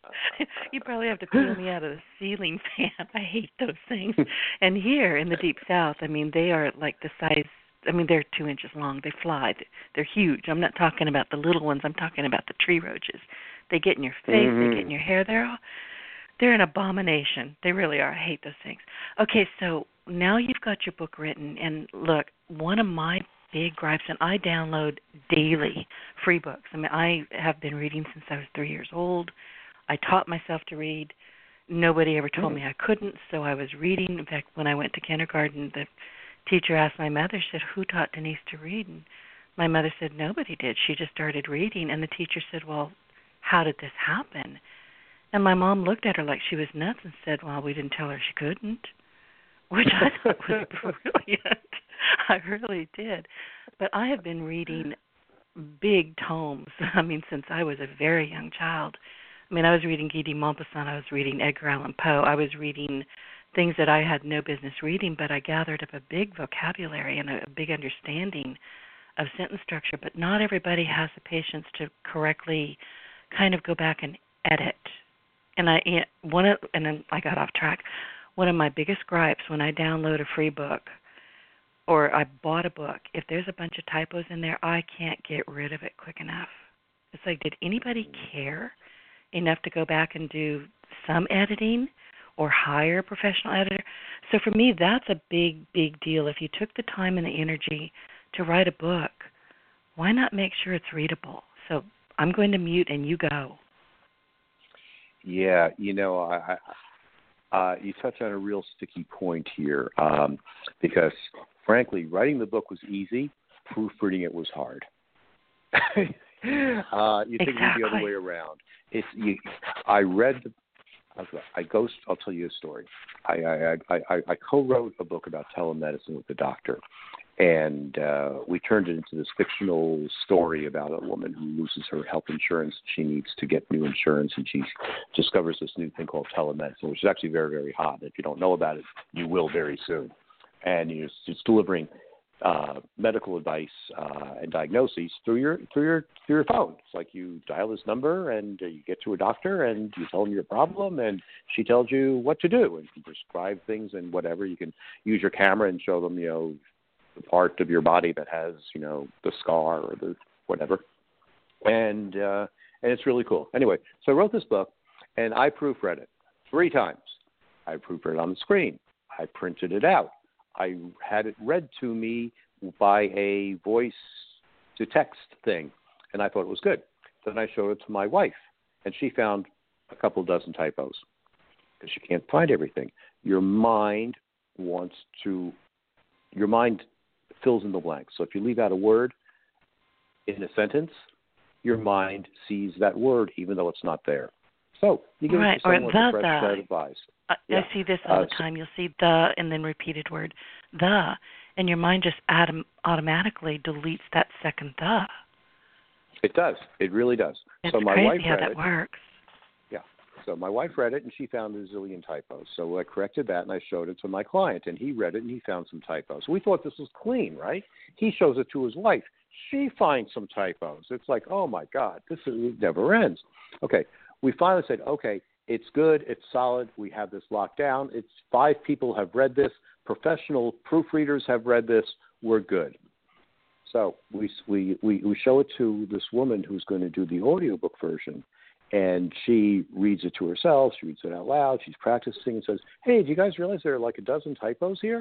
You probably have to peel me out of the ceiling fan. I hate those things. And here in the Deep South, I mean, they are like the size, I mean, they're two inches long. They fly. They're huge. I'm not talking about the little ones. I'm talking about the tree roaches. They get in your face. Mm-hmm. They get in your hair. They're all, they're an abomination. They really are. I hate those things. Okay, so now you've got your book written. And look, one of my big gripes, and I download daily free books. I mean, I have been reading since I was three years old. I taught myself to read. Nobody ever told me I couldn't, so I was reading. In fact, when I went to kindergarten, the teacher asked my mother, said, who taught Denise to read? And my mother said, nobody did. She just started reading. And the teacher said, well, how did this happen? And my mom looked at her like she was nuts and said, well, we didn't tell her she couldn't, which I thought was brilliant. I really did. But I have been reading big tomes, I mean, since I was a very young child. I mean, I was reading Guy de Maupassant. I was reading Edgar Allan Poe. I was reading things that I had no business reading, but I gathered up a big vocabulary and a, a big understanding of sentence structure. But not everybody has the patience to correctly kind of go back and edit. And I one of, and then I got off track. One of my biggest gripes when I download a free book or I bought a book, if there's a bunch of typos in there, I can't get rid of it quick enough. It's like, did anybody care enough to go back and do some editing or hire a professional editor? So for me, that's a big, big deal. If you took the time and the energy to write a book, why not make sure it's readable? So I'm going to mute and you go. Yeah, you know, I, I, uh, you touch on a real sticky point here um, because, frankly, writing the book was easy. Proofreading it was hard. uh, you think exactly. it the other way around. It's, you, I read the I go. I'll tell you a story. I I, I, I I co-wrote a book about telemedicine with the doctor, and uh, we turned it into this fictional story about a woman who loses her health insurance. She needs to get new insurance, and she discovers this new thing called telemedicine, which is actually very, very hot. If you don't know about it, you will very soon. And it's, it's delivering uh, medical advice uh, and diagnoses through your through your through your phone. It's like you dial this number and uh, you get to a doctor and you tell them your problem and she tells you what to do and you can prescribe things and whatever. You can use your camera and show them, you know, the part of your body that has, you know, the scar or the whatever. And uh, and it's really cool. Anyway, so I wrote this book and I proofread it three times. I proofread it on the screen. I printed it out. I had it read to me by a voice-to-text thing, and I thought it was good. Then I showed it to my wife, and she found a couple dozen typos because she can't find everything. Your mind wants to – your mind fills in the blanks. So if you leave out a word in a sentence, your mind sees that word even though it's not there. So you give right. it to someone with a fresh the. set of eyes. I, yeah. I see this all uh, the time. You'll see the and then repeated word, the, and your mind just autom- automatically deletes that second the. It does. It really does. It's so my crazy wife how read that it. works. Yeah. So my wife read it, and she found a zillion typos. So I corrected that, and I showed it to my client, and he read it, and he found some typos. We thought this was clean, right? He shows it to his wife. She finds some typos. It's like, oh, my God, this is, it never ends. Okay. We finally said, okay, it's good, it's solid, we have this locked down. It's five people have read this, professional proofreaders have read this, we're good. So we we we, we show it to this woman who's going to do the audiobook version, and she reads it to herself, she reads it out loud, she's practicing and says, hey, do you guys realize there are like a dozen typos here?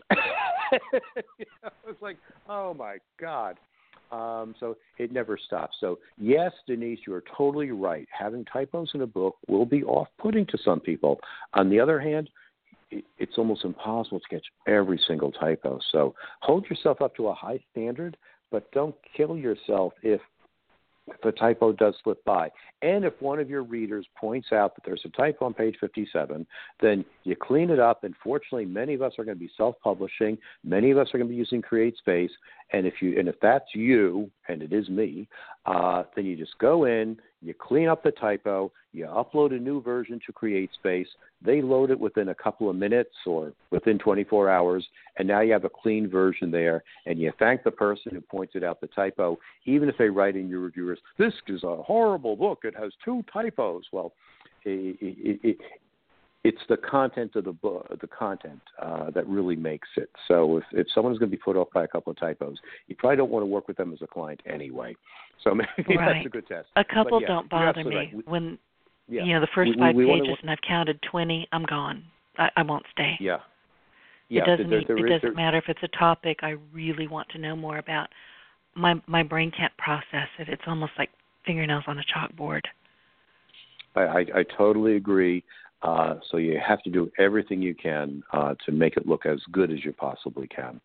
you know, it's like, oh my God. Um, so it never stops. So yes, Denise, you are totally right. Having typos in a book will be off-putting to some people. On the other hand, it, it's almost impossible to catch every single typo. So hold yourself up to a high standard, but don't kill yourself if if a typo does slip by. And if one of your readers points out that there's a typo on page fifty-seven, then you clean it up. And fortunately, many of us are going to be self-publishing. Many of us are going to be using CreateSpace. And if you, and if that's you, and it is me, uh, then you just go in, you clean up the typo, you upload a new version to CreateSpace. They load it within a couple of minutes or within twenty-four hours, and now you have a clean version there. And you thank the person who pointed out the typo, even if they write in your reviewers, this is a horrible book. It has two typos. Well, it, it, it, it's the content of the book, the content uh, that really makes it. So if, if someone's going to be put off by a couple of typos, you probably don't want to work with them as a client anyway. So maybe right. that's a good test. A couple yeah, don't bother me. right. we, when yeah. you know the first we, five we, we pages wanna, and I've counted twenty, I'm gone. I, I won't stay. Yeah. yeah it doesn't. There, there, it there, doesn't there, matter if it's a topic I really want to know more about. My my brain can't process it. It's almost like fingernails on a chalkboard. I, I, I totally agree. Uh, so you have to do everything you can uh, to make it look as good as you possibly can.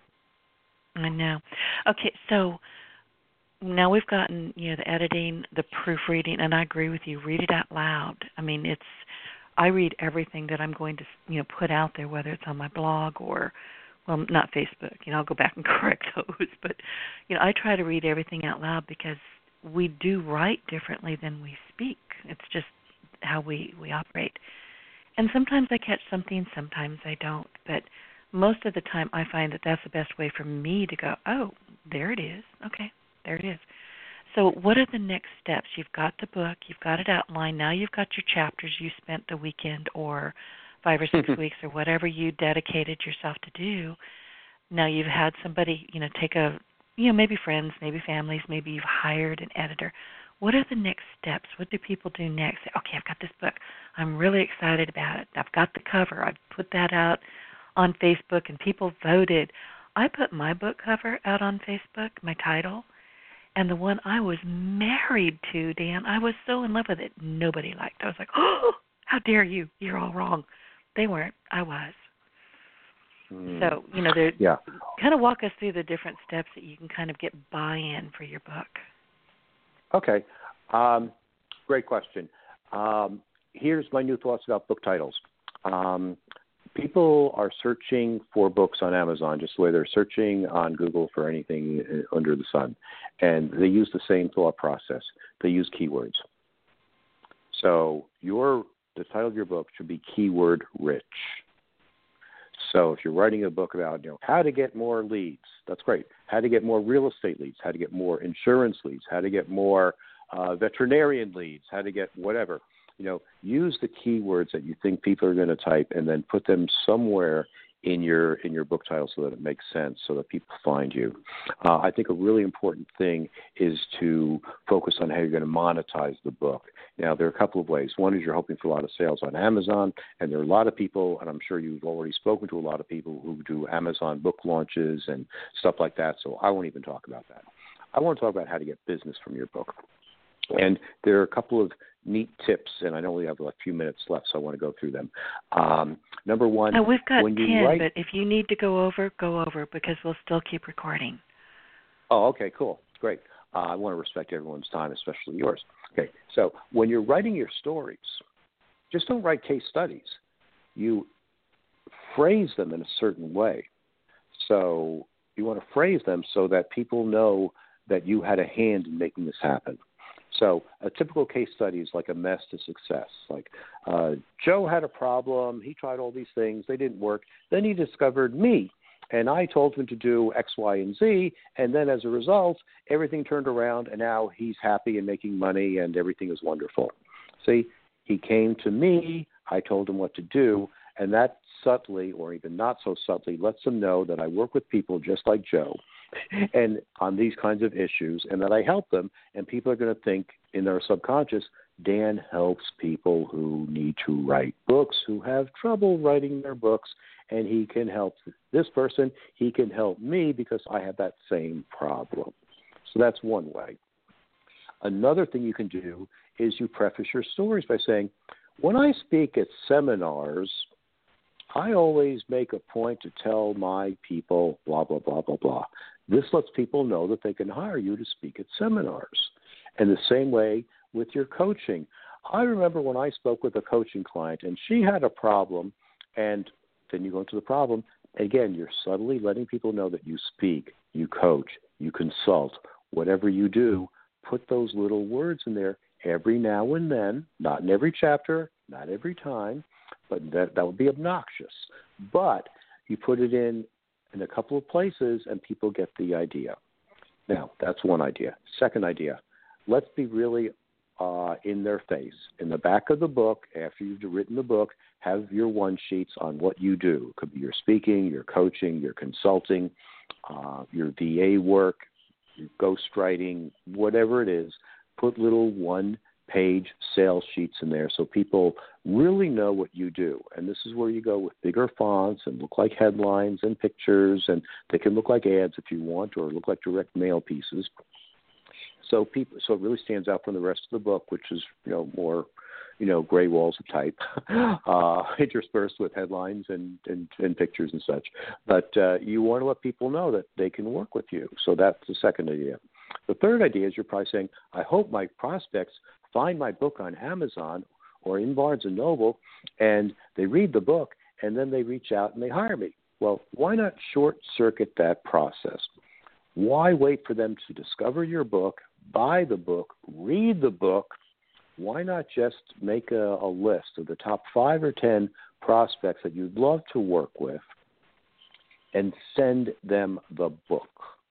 I know. Okay, so now we've gotten, you know, the editing, the proofreading, and I agree with you. Read it out loud. I mean, it's I read everything that I'm going to, you know, put out there, whether it's on my blog or, well, not Facebook. You know, I'll go back and correct those. But, you know, I try to read everything out loud because we do write differently than we speak. It's just how we, we operate. And sometimes I catch something, sometimes I don't. But most of the time I find that that's the best way for me to go, oh, there it is. Okay, there it is. So what are the next steps? You've got the book, you've got it outlined. Now you've got your chapters you spent the weekend or five or six weeks or whatever you dedicated yourself to do. Now you've had somebody, you know, take a, you know, maybe friends, maybe families, maybe you've hired an editor. What are the next steps? What do people do next? Say, okay, I've got this book. I'm really excited about it. I've got the cover. I've put that out on Facebook, and people voted. I put my book cover out on Facebook, my title, and the one I was married to, Dan, I was so in love with it. Nobody liked it. I was like, oh, how dare you? You're all wrong. They weren't. I was. Mm. So, you know, they're yeah. kind of walk us through the different steps that you can kind of get buy-in for your book. Okay. Um, great question. Um, here's my new thoughts about book titles. Um, people are searching for books on Amazon just the way they're searching on Google for anything under the sun. And they use the same thought process. They use keywords. So your the title of your book should be keyword rich. So if you're writing a book about, you know, how to get more leads, that's great. How to get more real estate leads, how to get more insurance leads, how to get more uh, veterinarian leads, how to get whatever. You know, use the keywords that you think people are going to type, and then put them somewhere in your in your book title so that it makes sense, so that people find you. Uh, I think a really important thing is to focus on how you're going to monetize the book. Now, there are a couple of ways. One is you're hoping for a lot of sales on Amazon, and there are a lot of people, and I'm sure you've already spoken to a lot of people who do Amazon book launches and stuff like that, so I won't even talk about that. I want to talk about how to get business from your book. And there are a couple of neat tips, and I know we have a few minutes left, so I want to go through them. Um, number one, oh, we've got when you ten, write... but if you need to go over, go over, because we'll still keep recording. Oh, okay, cool. Great. Uh, I want to respect everyone's time, especially yours. Okay, so when you're writing your stories, just don't write case studies. You phrase them in a certain way. So you want to phrase them so that people know that you had a hand in making this happen. So a typical case study is like a mess to success. Like uh, Joe had a problem. He tried all these things. They didn't work. Then he discovered me, and I told him to do X, Y, and Z. And then as a result, everything turned around, and now he's happy and making money, and everything is wonderful. See, he came to me. I told him what to do, and that subtly, or even not so subtly, lets them know that I work with people just like Joe and on these kinds of issues, and that I help them, and people are going to think in their subconscious, Dan helps people who need to write books, who have trouble writing their books, and he can help this person. He can help me because I have that same problem. So that's one way. Another thing you can do is you preface your stories by saying, when I speak at seminars, I always make a point to tell my people blah, blah, blah, blah, blah. This lets people know that they can hire you to speak at seminars. And the same way with your coaching. I remember when I spoke with a coaching client, and she had a problem, and then you go into the problem. Again, you're subtly letting people know that you speak, you coach, you consult, whatever you do, put those little words in there every now and then, not in every chapter, not every time, but that, that would be obnoxious. But you put it in in a couple of places, and people get the idea. Now, that's one idea. Second idea, let's be really uh, in their face. In the back of the book, after you've written the book, have your one sheets on what you do. It could be your speaking, your coaching, your consulting, uh, your V A work, your ghostwriting, whatever it is. Put little one-page sales sheets in there so people really know what you do. And this is where you go with bigger fonts and look like headlines and pictures, and they can look like ads if you want, or look like direct mail pieces. So people, so it really stands out from the rest of the book, which is, you know, more, you know, gray walls of type, uh, interspersed with headlines and, and, and pictures and such. But uh, you want to let people know that they can work with you. So that's the second idea. The third idea is you're probably saying, I hope my prospects find my book on Amazon or in Barnes and Noble, and they read the book, and then they reach out and they hire me. Well, why not short-circuit that process? Why wait for them to discover your book, buy the book, read the book? Why not just make a, a list of the top five or ten prospects that you'd love to work with and send them the book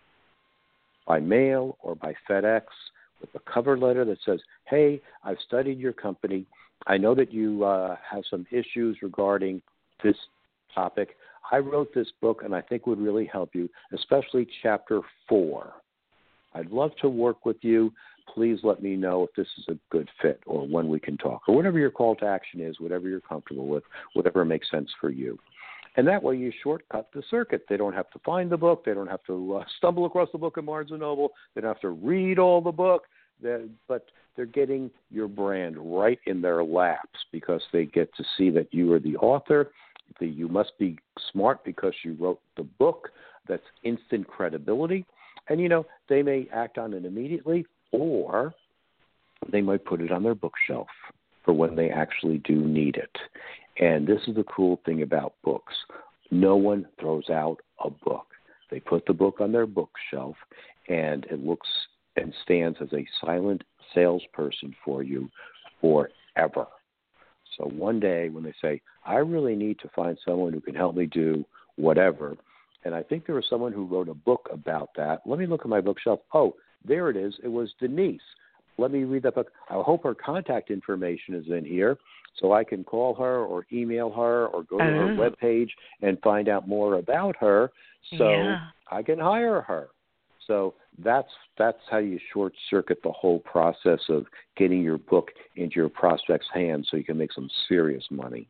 by mail or by FedEx with a cover letter that says, hey, I've studied your company. I know that you uh, have some issues regarding this topic. I wrote this book, and I think would really help you, especially chapter four. I'd love to work with you. Please let me know if this is a good fit or when we can talk, or whatever your call to action is, whatever you're comfortable with, whatever makes sense for you. And that way you shortcut the circuit. They don't have to find the book. They don't have to uh, stumble across the book at Barnes and Noble. They don't have to read all the book. They're, but they're getting your brand right in their laps because they get to see that you are the author. That you must be smart because you wrote the book. That's instant credibility. And, you know, they may act on it immediately, or they might put it on their bookshelf for when they actually do need it. And this is the cool thing about books. No one throws out a book. They put the book on their bookshelf, and it looks and stands as a silent salesperson for you forever. So one day when they say, I really need to find someone who can help me do whatever, and I think there was someone who wrote a book about that. Let me look at my bookshelf. Oh, there it is. It was Denise. Let me read that book. I hope her contact information is in here so I can call her or email her or go to oh. her webpage and find out more about her so yeah. I can hire her. So that's that's how you short circuit the whole process of getting your book into your prospect's hands so you can make some serious money.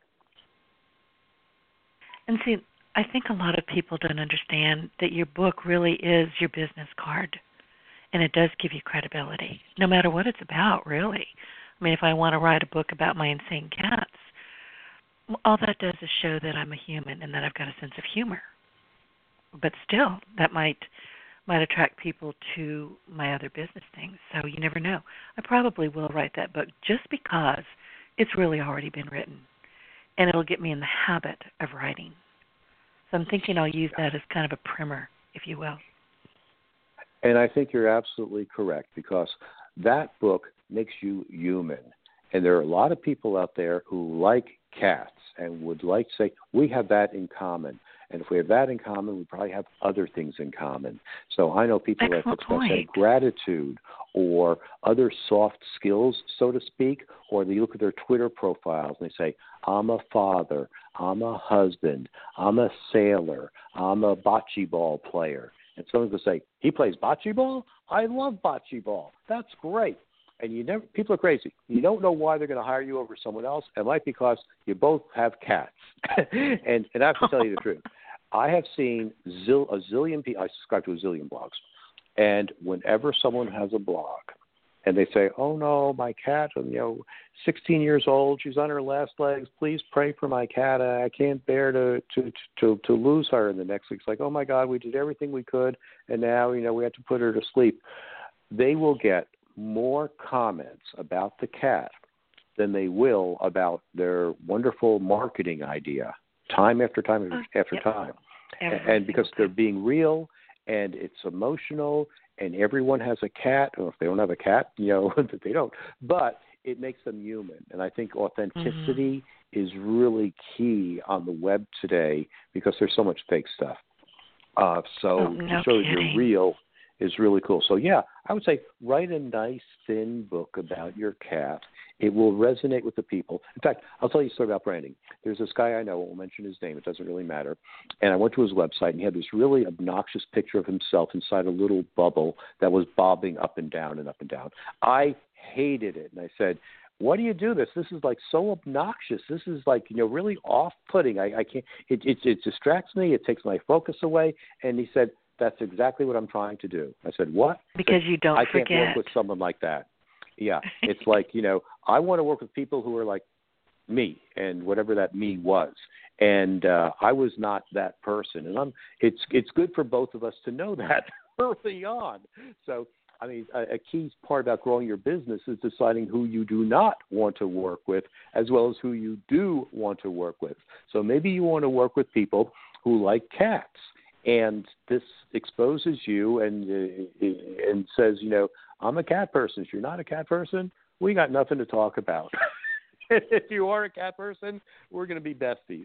And see, I think a lot of people don't understand that your book really is your business card, and it does give you credibility, no matter what it's about, really. I mean, if I want to write a book about my insane cats, all that does is show that I'm a human and that I've got a sense of humor. But still, that might might attract people to my other business things, so you never know. I probably will write that book just because it's really already been written, and it'll get me in the habit of writing. So I'm thinking I'll use that as kind of a primer, if you will. And I think you're absolutely correct because that book makes you human. And there are a lot of people out there who like cats and would like to say, we have that in common. And if we have that in common, we probably have other things in common. So I know people Excellent that express point. that gratitude or other soft skills, so to speak, or they look at their Twitter profiles and they say, I'm a father, I'm a husband, I'm a sailor, I'm a bocce ball player. And someone will say, he plays bocce ball? I love bocce ball. That's great. And you never, people are crazy. You don't know why they're going to hire you over someone else. It might be because you both have cats. and, and I have to tell you the truth. I have seen zil, a zillion people, I subscribe to a zillion blogs. And whenever someone has a blog and they say, oh, no, my cat, you know, sixteen years old, she's on her last legs, please pray for my cat. I can't bear to, to, to, to lose her. And the next week's like, oh, my God, we did everything we could, and now, you know, we have to put her to sleep. They will get more comments about the cat than they will about their wonderful marketing idea, time after time oh, after yep. time. Every and because time. they're being real and it's emotional and everyone has a cat, or if they don't have a cat, you know, they don't. But it makes them human. And I think authenticity mm-hmm. is really key on the web today because there's so much fake stuff. Uh, so oh, no to show that kidding. you're real is really cool. So, yeah, I would say write a nice, thin book about your cat. It will resonate with the people. In fact, I'll tell you a story about branding. There's this guy I know, I won't mention his name, it doesn't really matter, and I went to his website, and he had this really obnoxious picture of himself inside a little bubble that was bobbing up and down and up and down. I hated it, and I said, why do you do this? This is like so obnoxious. This is like, you know, really off-putting. I, I can't, it, it, it distracts me. It takes my focus away. And he said, that's exactly what I'm trying to do. I said, what? Because said, you don't I forget. I can't work with someone like that. Yeah. It's like, you know, I want to work with people who are like me and whatever that me was. And uh, I was not that person. And I'm, it's, it's good for both of us to know that early on. So, I mean, a, a key part about growing your business is deciding who you do not want to work with as well as who you do want to work with. So maybe you want to work with people who like cats. And this exposes you and uh, and says, you know, I'm a cat person. If you're not a cat person, we got nothing to talk about. If you are a cat person, we're going to be besties.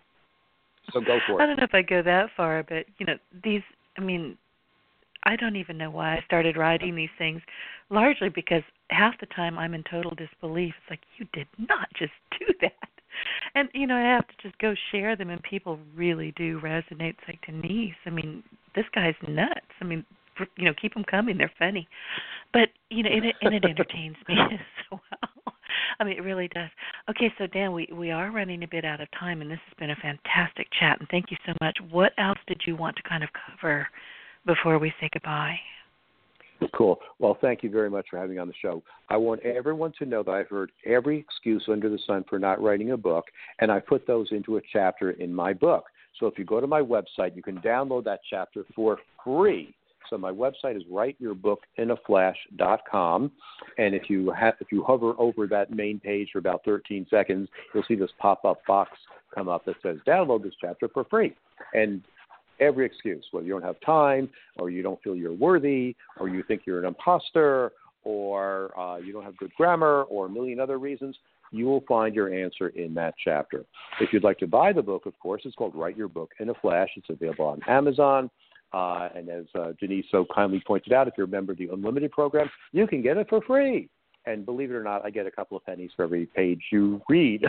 So go for it. I don't know if I go that far, but, you know, these, I mean, I don't even know why I started writing these things, largely because half the time I'm in total disbelief. It's like, you did not just do that. And, you know, I have to just go share them, and people really do resonate. It's like, Denise, I mean, this guy's nuts. I mean, for, you know, keep them coming. They're funny. But, you know, and it, and it entertains me as well. I mean, it really does. Okay, so Dan, we, we are running a bit out of time, and this has been a fantastic chat, and thank you so much. What else did you want to kind of cover before we say goodbye? Cool. Well, thank you very much for having me on the show. I want everyone to know that I've heard every excuse under the sun for not writing a book, and I put those into a chapter in my book. So if you go to my website, you can download that chapter for free. So my website is write your book in a flash dot com, and if you have, if you hover over that main page for about thirteen seconds, you'll see this pop-up box come up that says download this chapter for free. And every excuse, whether you don't have time, or you don't feel you're worthy, or you think you're an imposter, or uh, you don't have good grammar, or a million other reasons, you will find your answer in that chapter. If you'd like to buy the book, of course, it's called Write Your Book in a Flash. It's available on Amazon. Uh, and as uh, Denise so kindly pointed out, if you're a member of the Unlimited program, you can get it for free. And believe it or not, I get a couple of pennies for every page you read.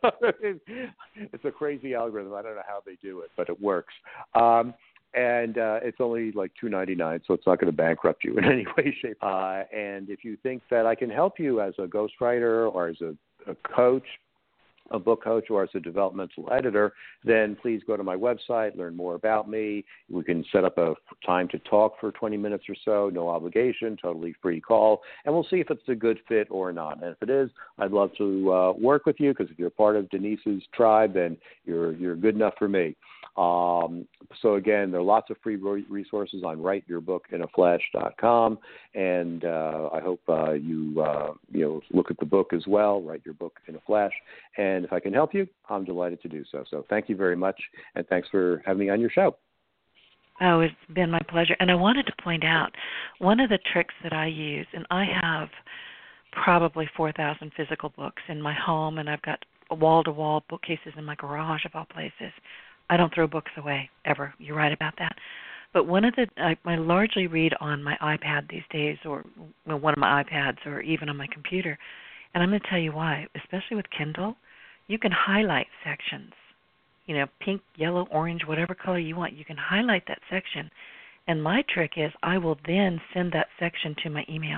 It's a crazy algorithm. I don't know how they do it, but it works. Um, and uh, it's only like two dollars and ninety-nine cents, so it's not going to bankrupt you in any way, shape. Uh, and if you think that I can help you as a ghostwriter or as a, a coach, a book coach, or as a developmental editor, then please go to my website, learn more about me. We can set up a time to talk for twenty minutes or so, no obligation, totally free call, and we'll see if it's a good fit or not. And if it is, I'd love to uh, work with you, because if you're part of Denise's tribe, then you're you're good enough for me. Um, so again, there are lots of free resources on write your book in a flash dot com, and uh, I hope uh, you uh, you know look at the book as well, Write Your Book in a Flash. And if I can help you, I'm delighted to do so. So thank you very much, and thanks for having me on your show. Oh, it's been my pleasure. And I wanted to point out one of the tricks that I use, and I have probably four thousand physical books in my home, and I've got wall-to-wall bookcases in my garage, of all places. I don't throw books away, ever. You're right about that. But one of the, I, I largely read on my iPad these days, or well, one of my iPads, or even on my computer. And I'm going to tell you why, especially with Kindle, you can highlight sections. You know, pink, yellow, orange, whatever color you want, you can highlight that section. And my trick is I will then send that section to my email.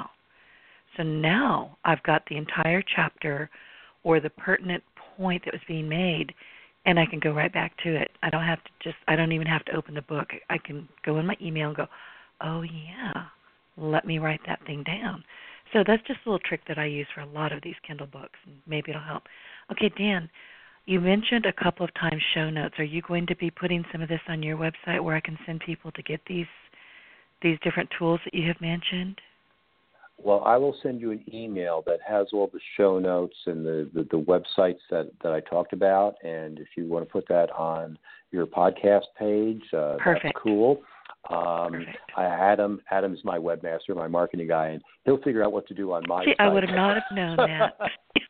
So now I've got the entire chapter or the pertinent point that was being made, and I can go right back to it. I don't have to just, I don't even have to open the book. I can go in my email and go, oh, yeah, let me write that thing down. So that's just a little trick that I use for a lot of these Kindle books, and maybe it'll help. Okay, Dan, you mentioned a couple of times show notes. Are you going to be putting some of this on your website where I can send people to get these these different tools that you have mentioned? Well, I will send you an email that has all the show notes and the, the, the websites that, that I talked about. And if you want to put that on your podcast page, uh, that's cool. Um, I, Adam, Adam's my webmaster, my marketing guy, and he'll figure out what to do on my See, site. I would have not have known that.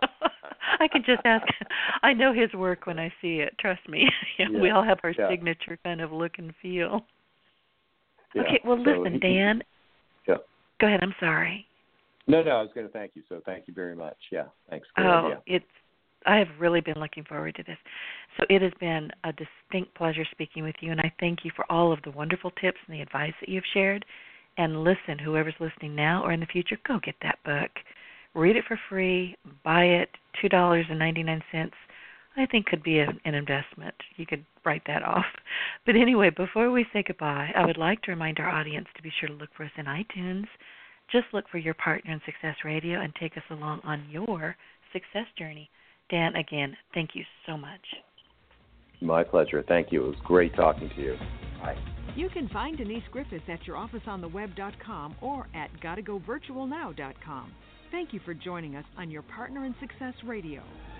I can just ask. I know his work when I see it. Trust me. yeah, yeah. We all have our yeah. signature kind of look and feel. Yeah. Okay, well, so listen, he, Dan. Yeah. Go ahead. I'm sorry. No, no, I was going to thank you. So thank you very much. Yeah, thanks. Good oh, idea. it's. I have really been looking forward to this. So it has been a distinct pleasure speaking with you, and I thank you for all of the wonderful tips and the advice that you've shared. And listen, whoever's listening now or in the future, go get that book. Read it for free. Buy it. two dollars and ninety-nine cents. I think could be a, an investment. You could write that off. But anyway, before we say goodbye, I would like to remind our audience to be sure to look for us in iTunes. Just look for Your Partner in Success Radio and take us along on your success journey. Dan, again, thank you so much. My pleasure. Thank you. It was great talking to you. Bye. You can find Denise Griffiths at your office on the web dot com or at gotta go virtual now dot com. Thank you for joining us on Your Partner in Success Radio.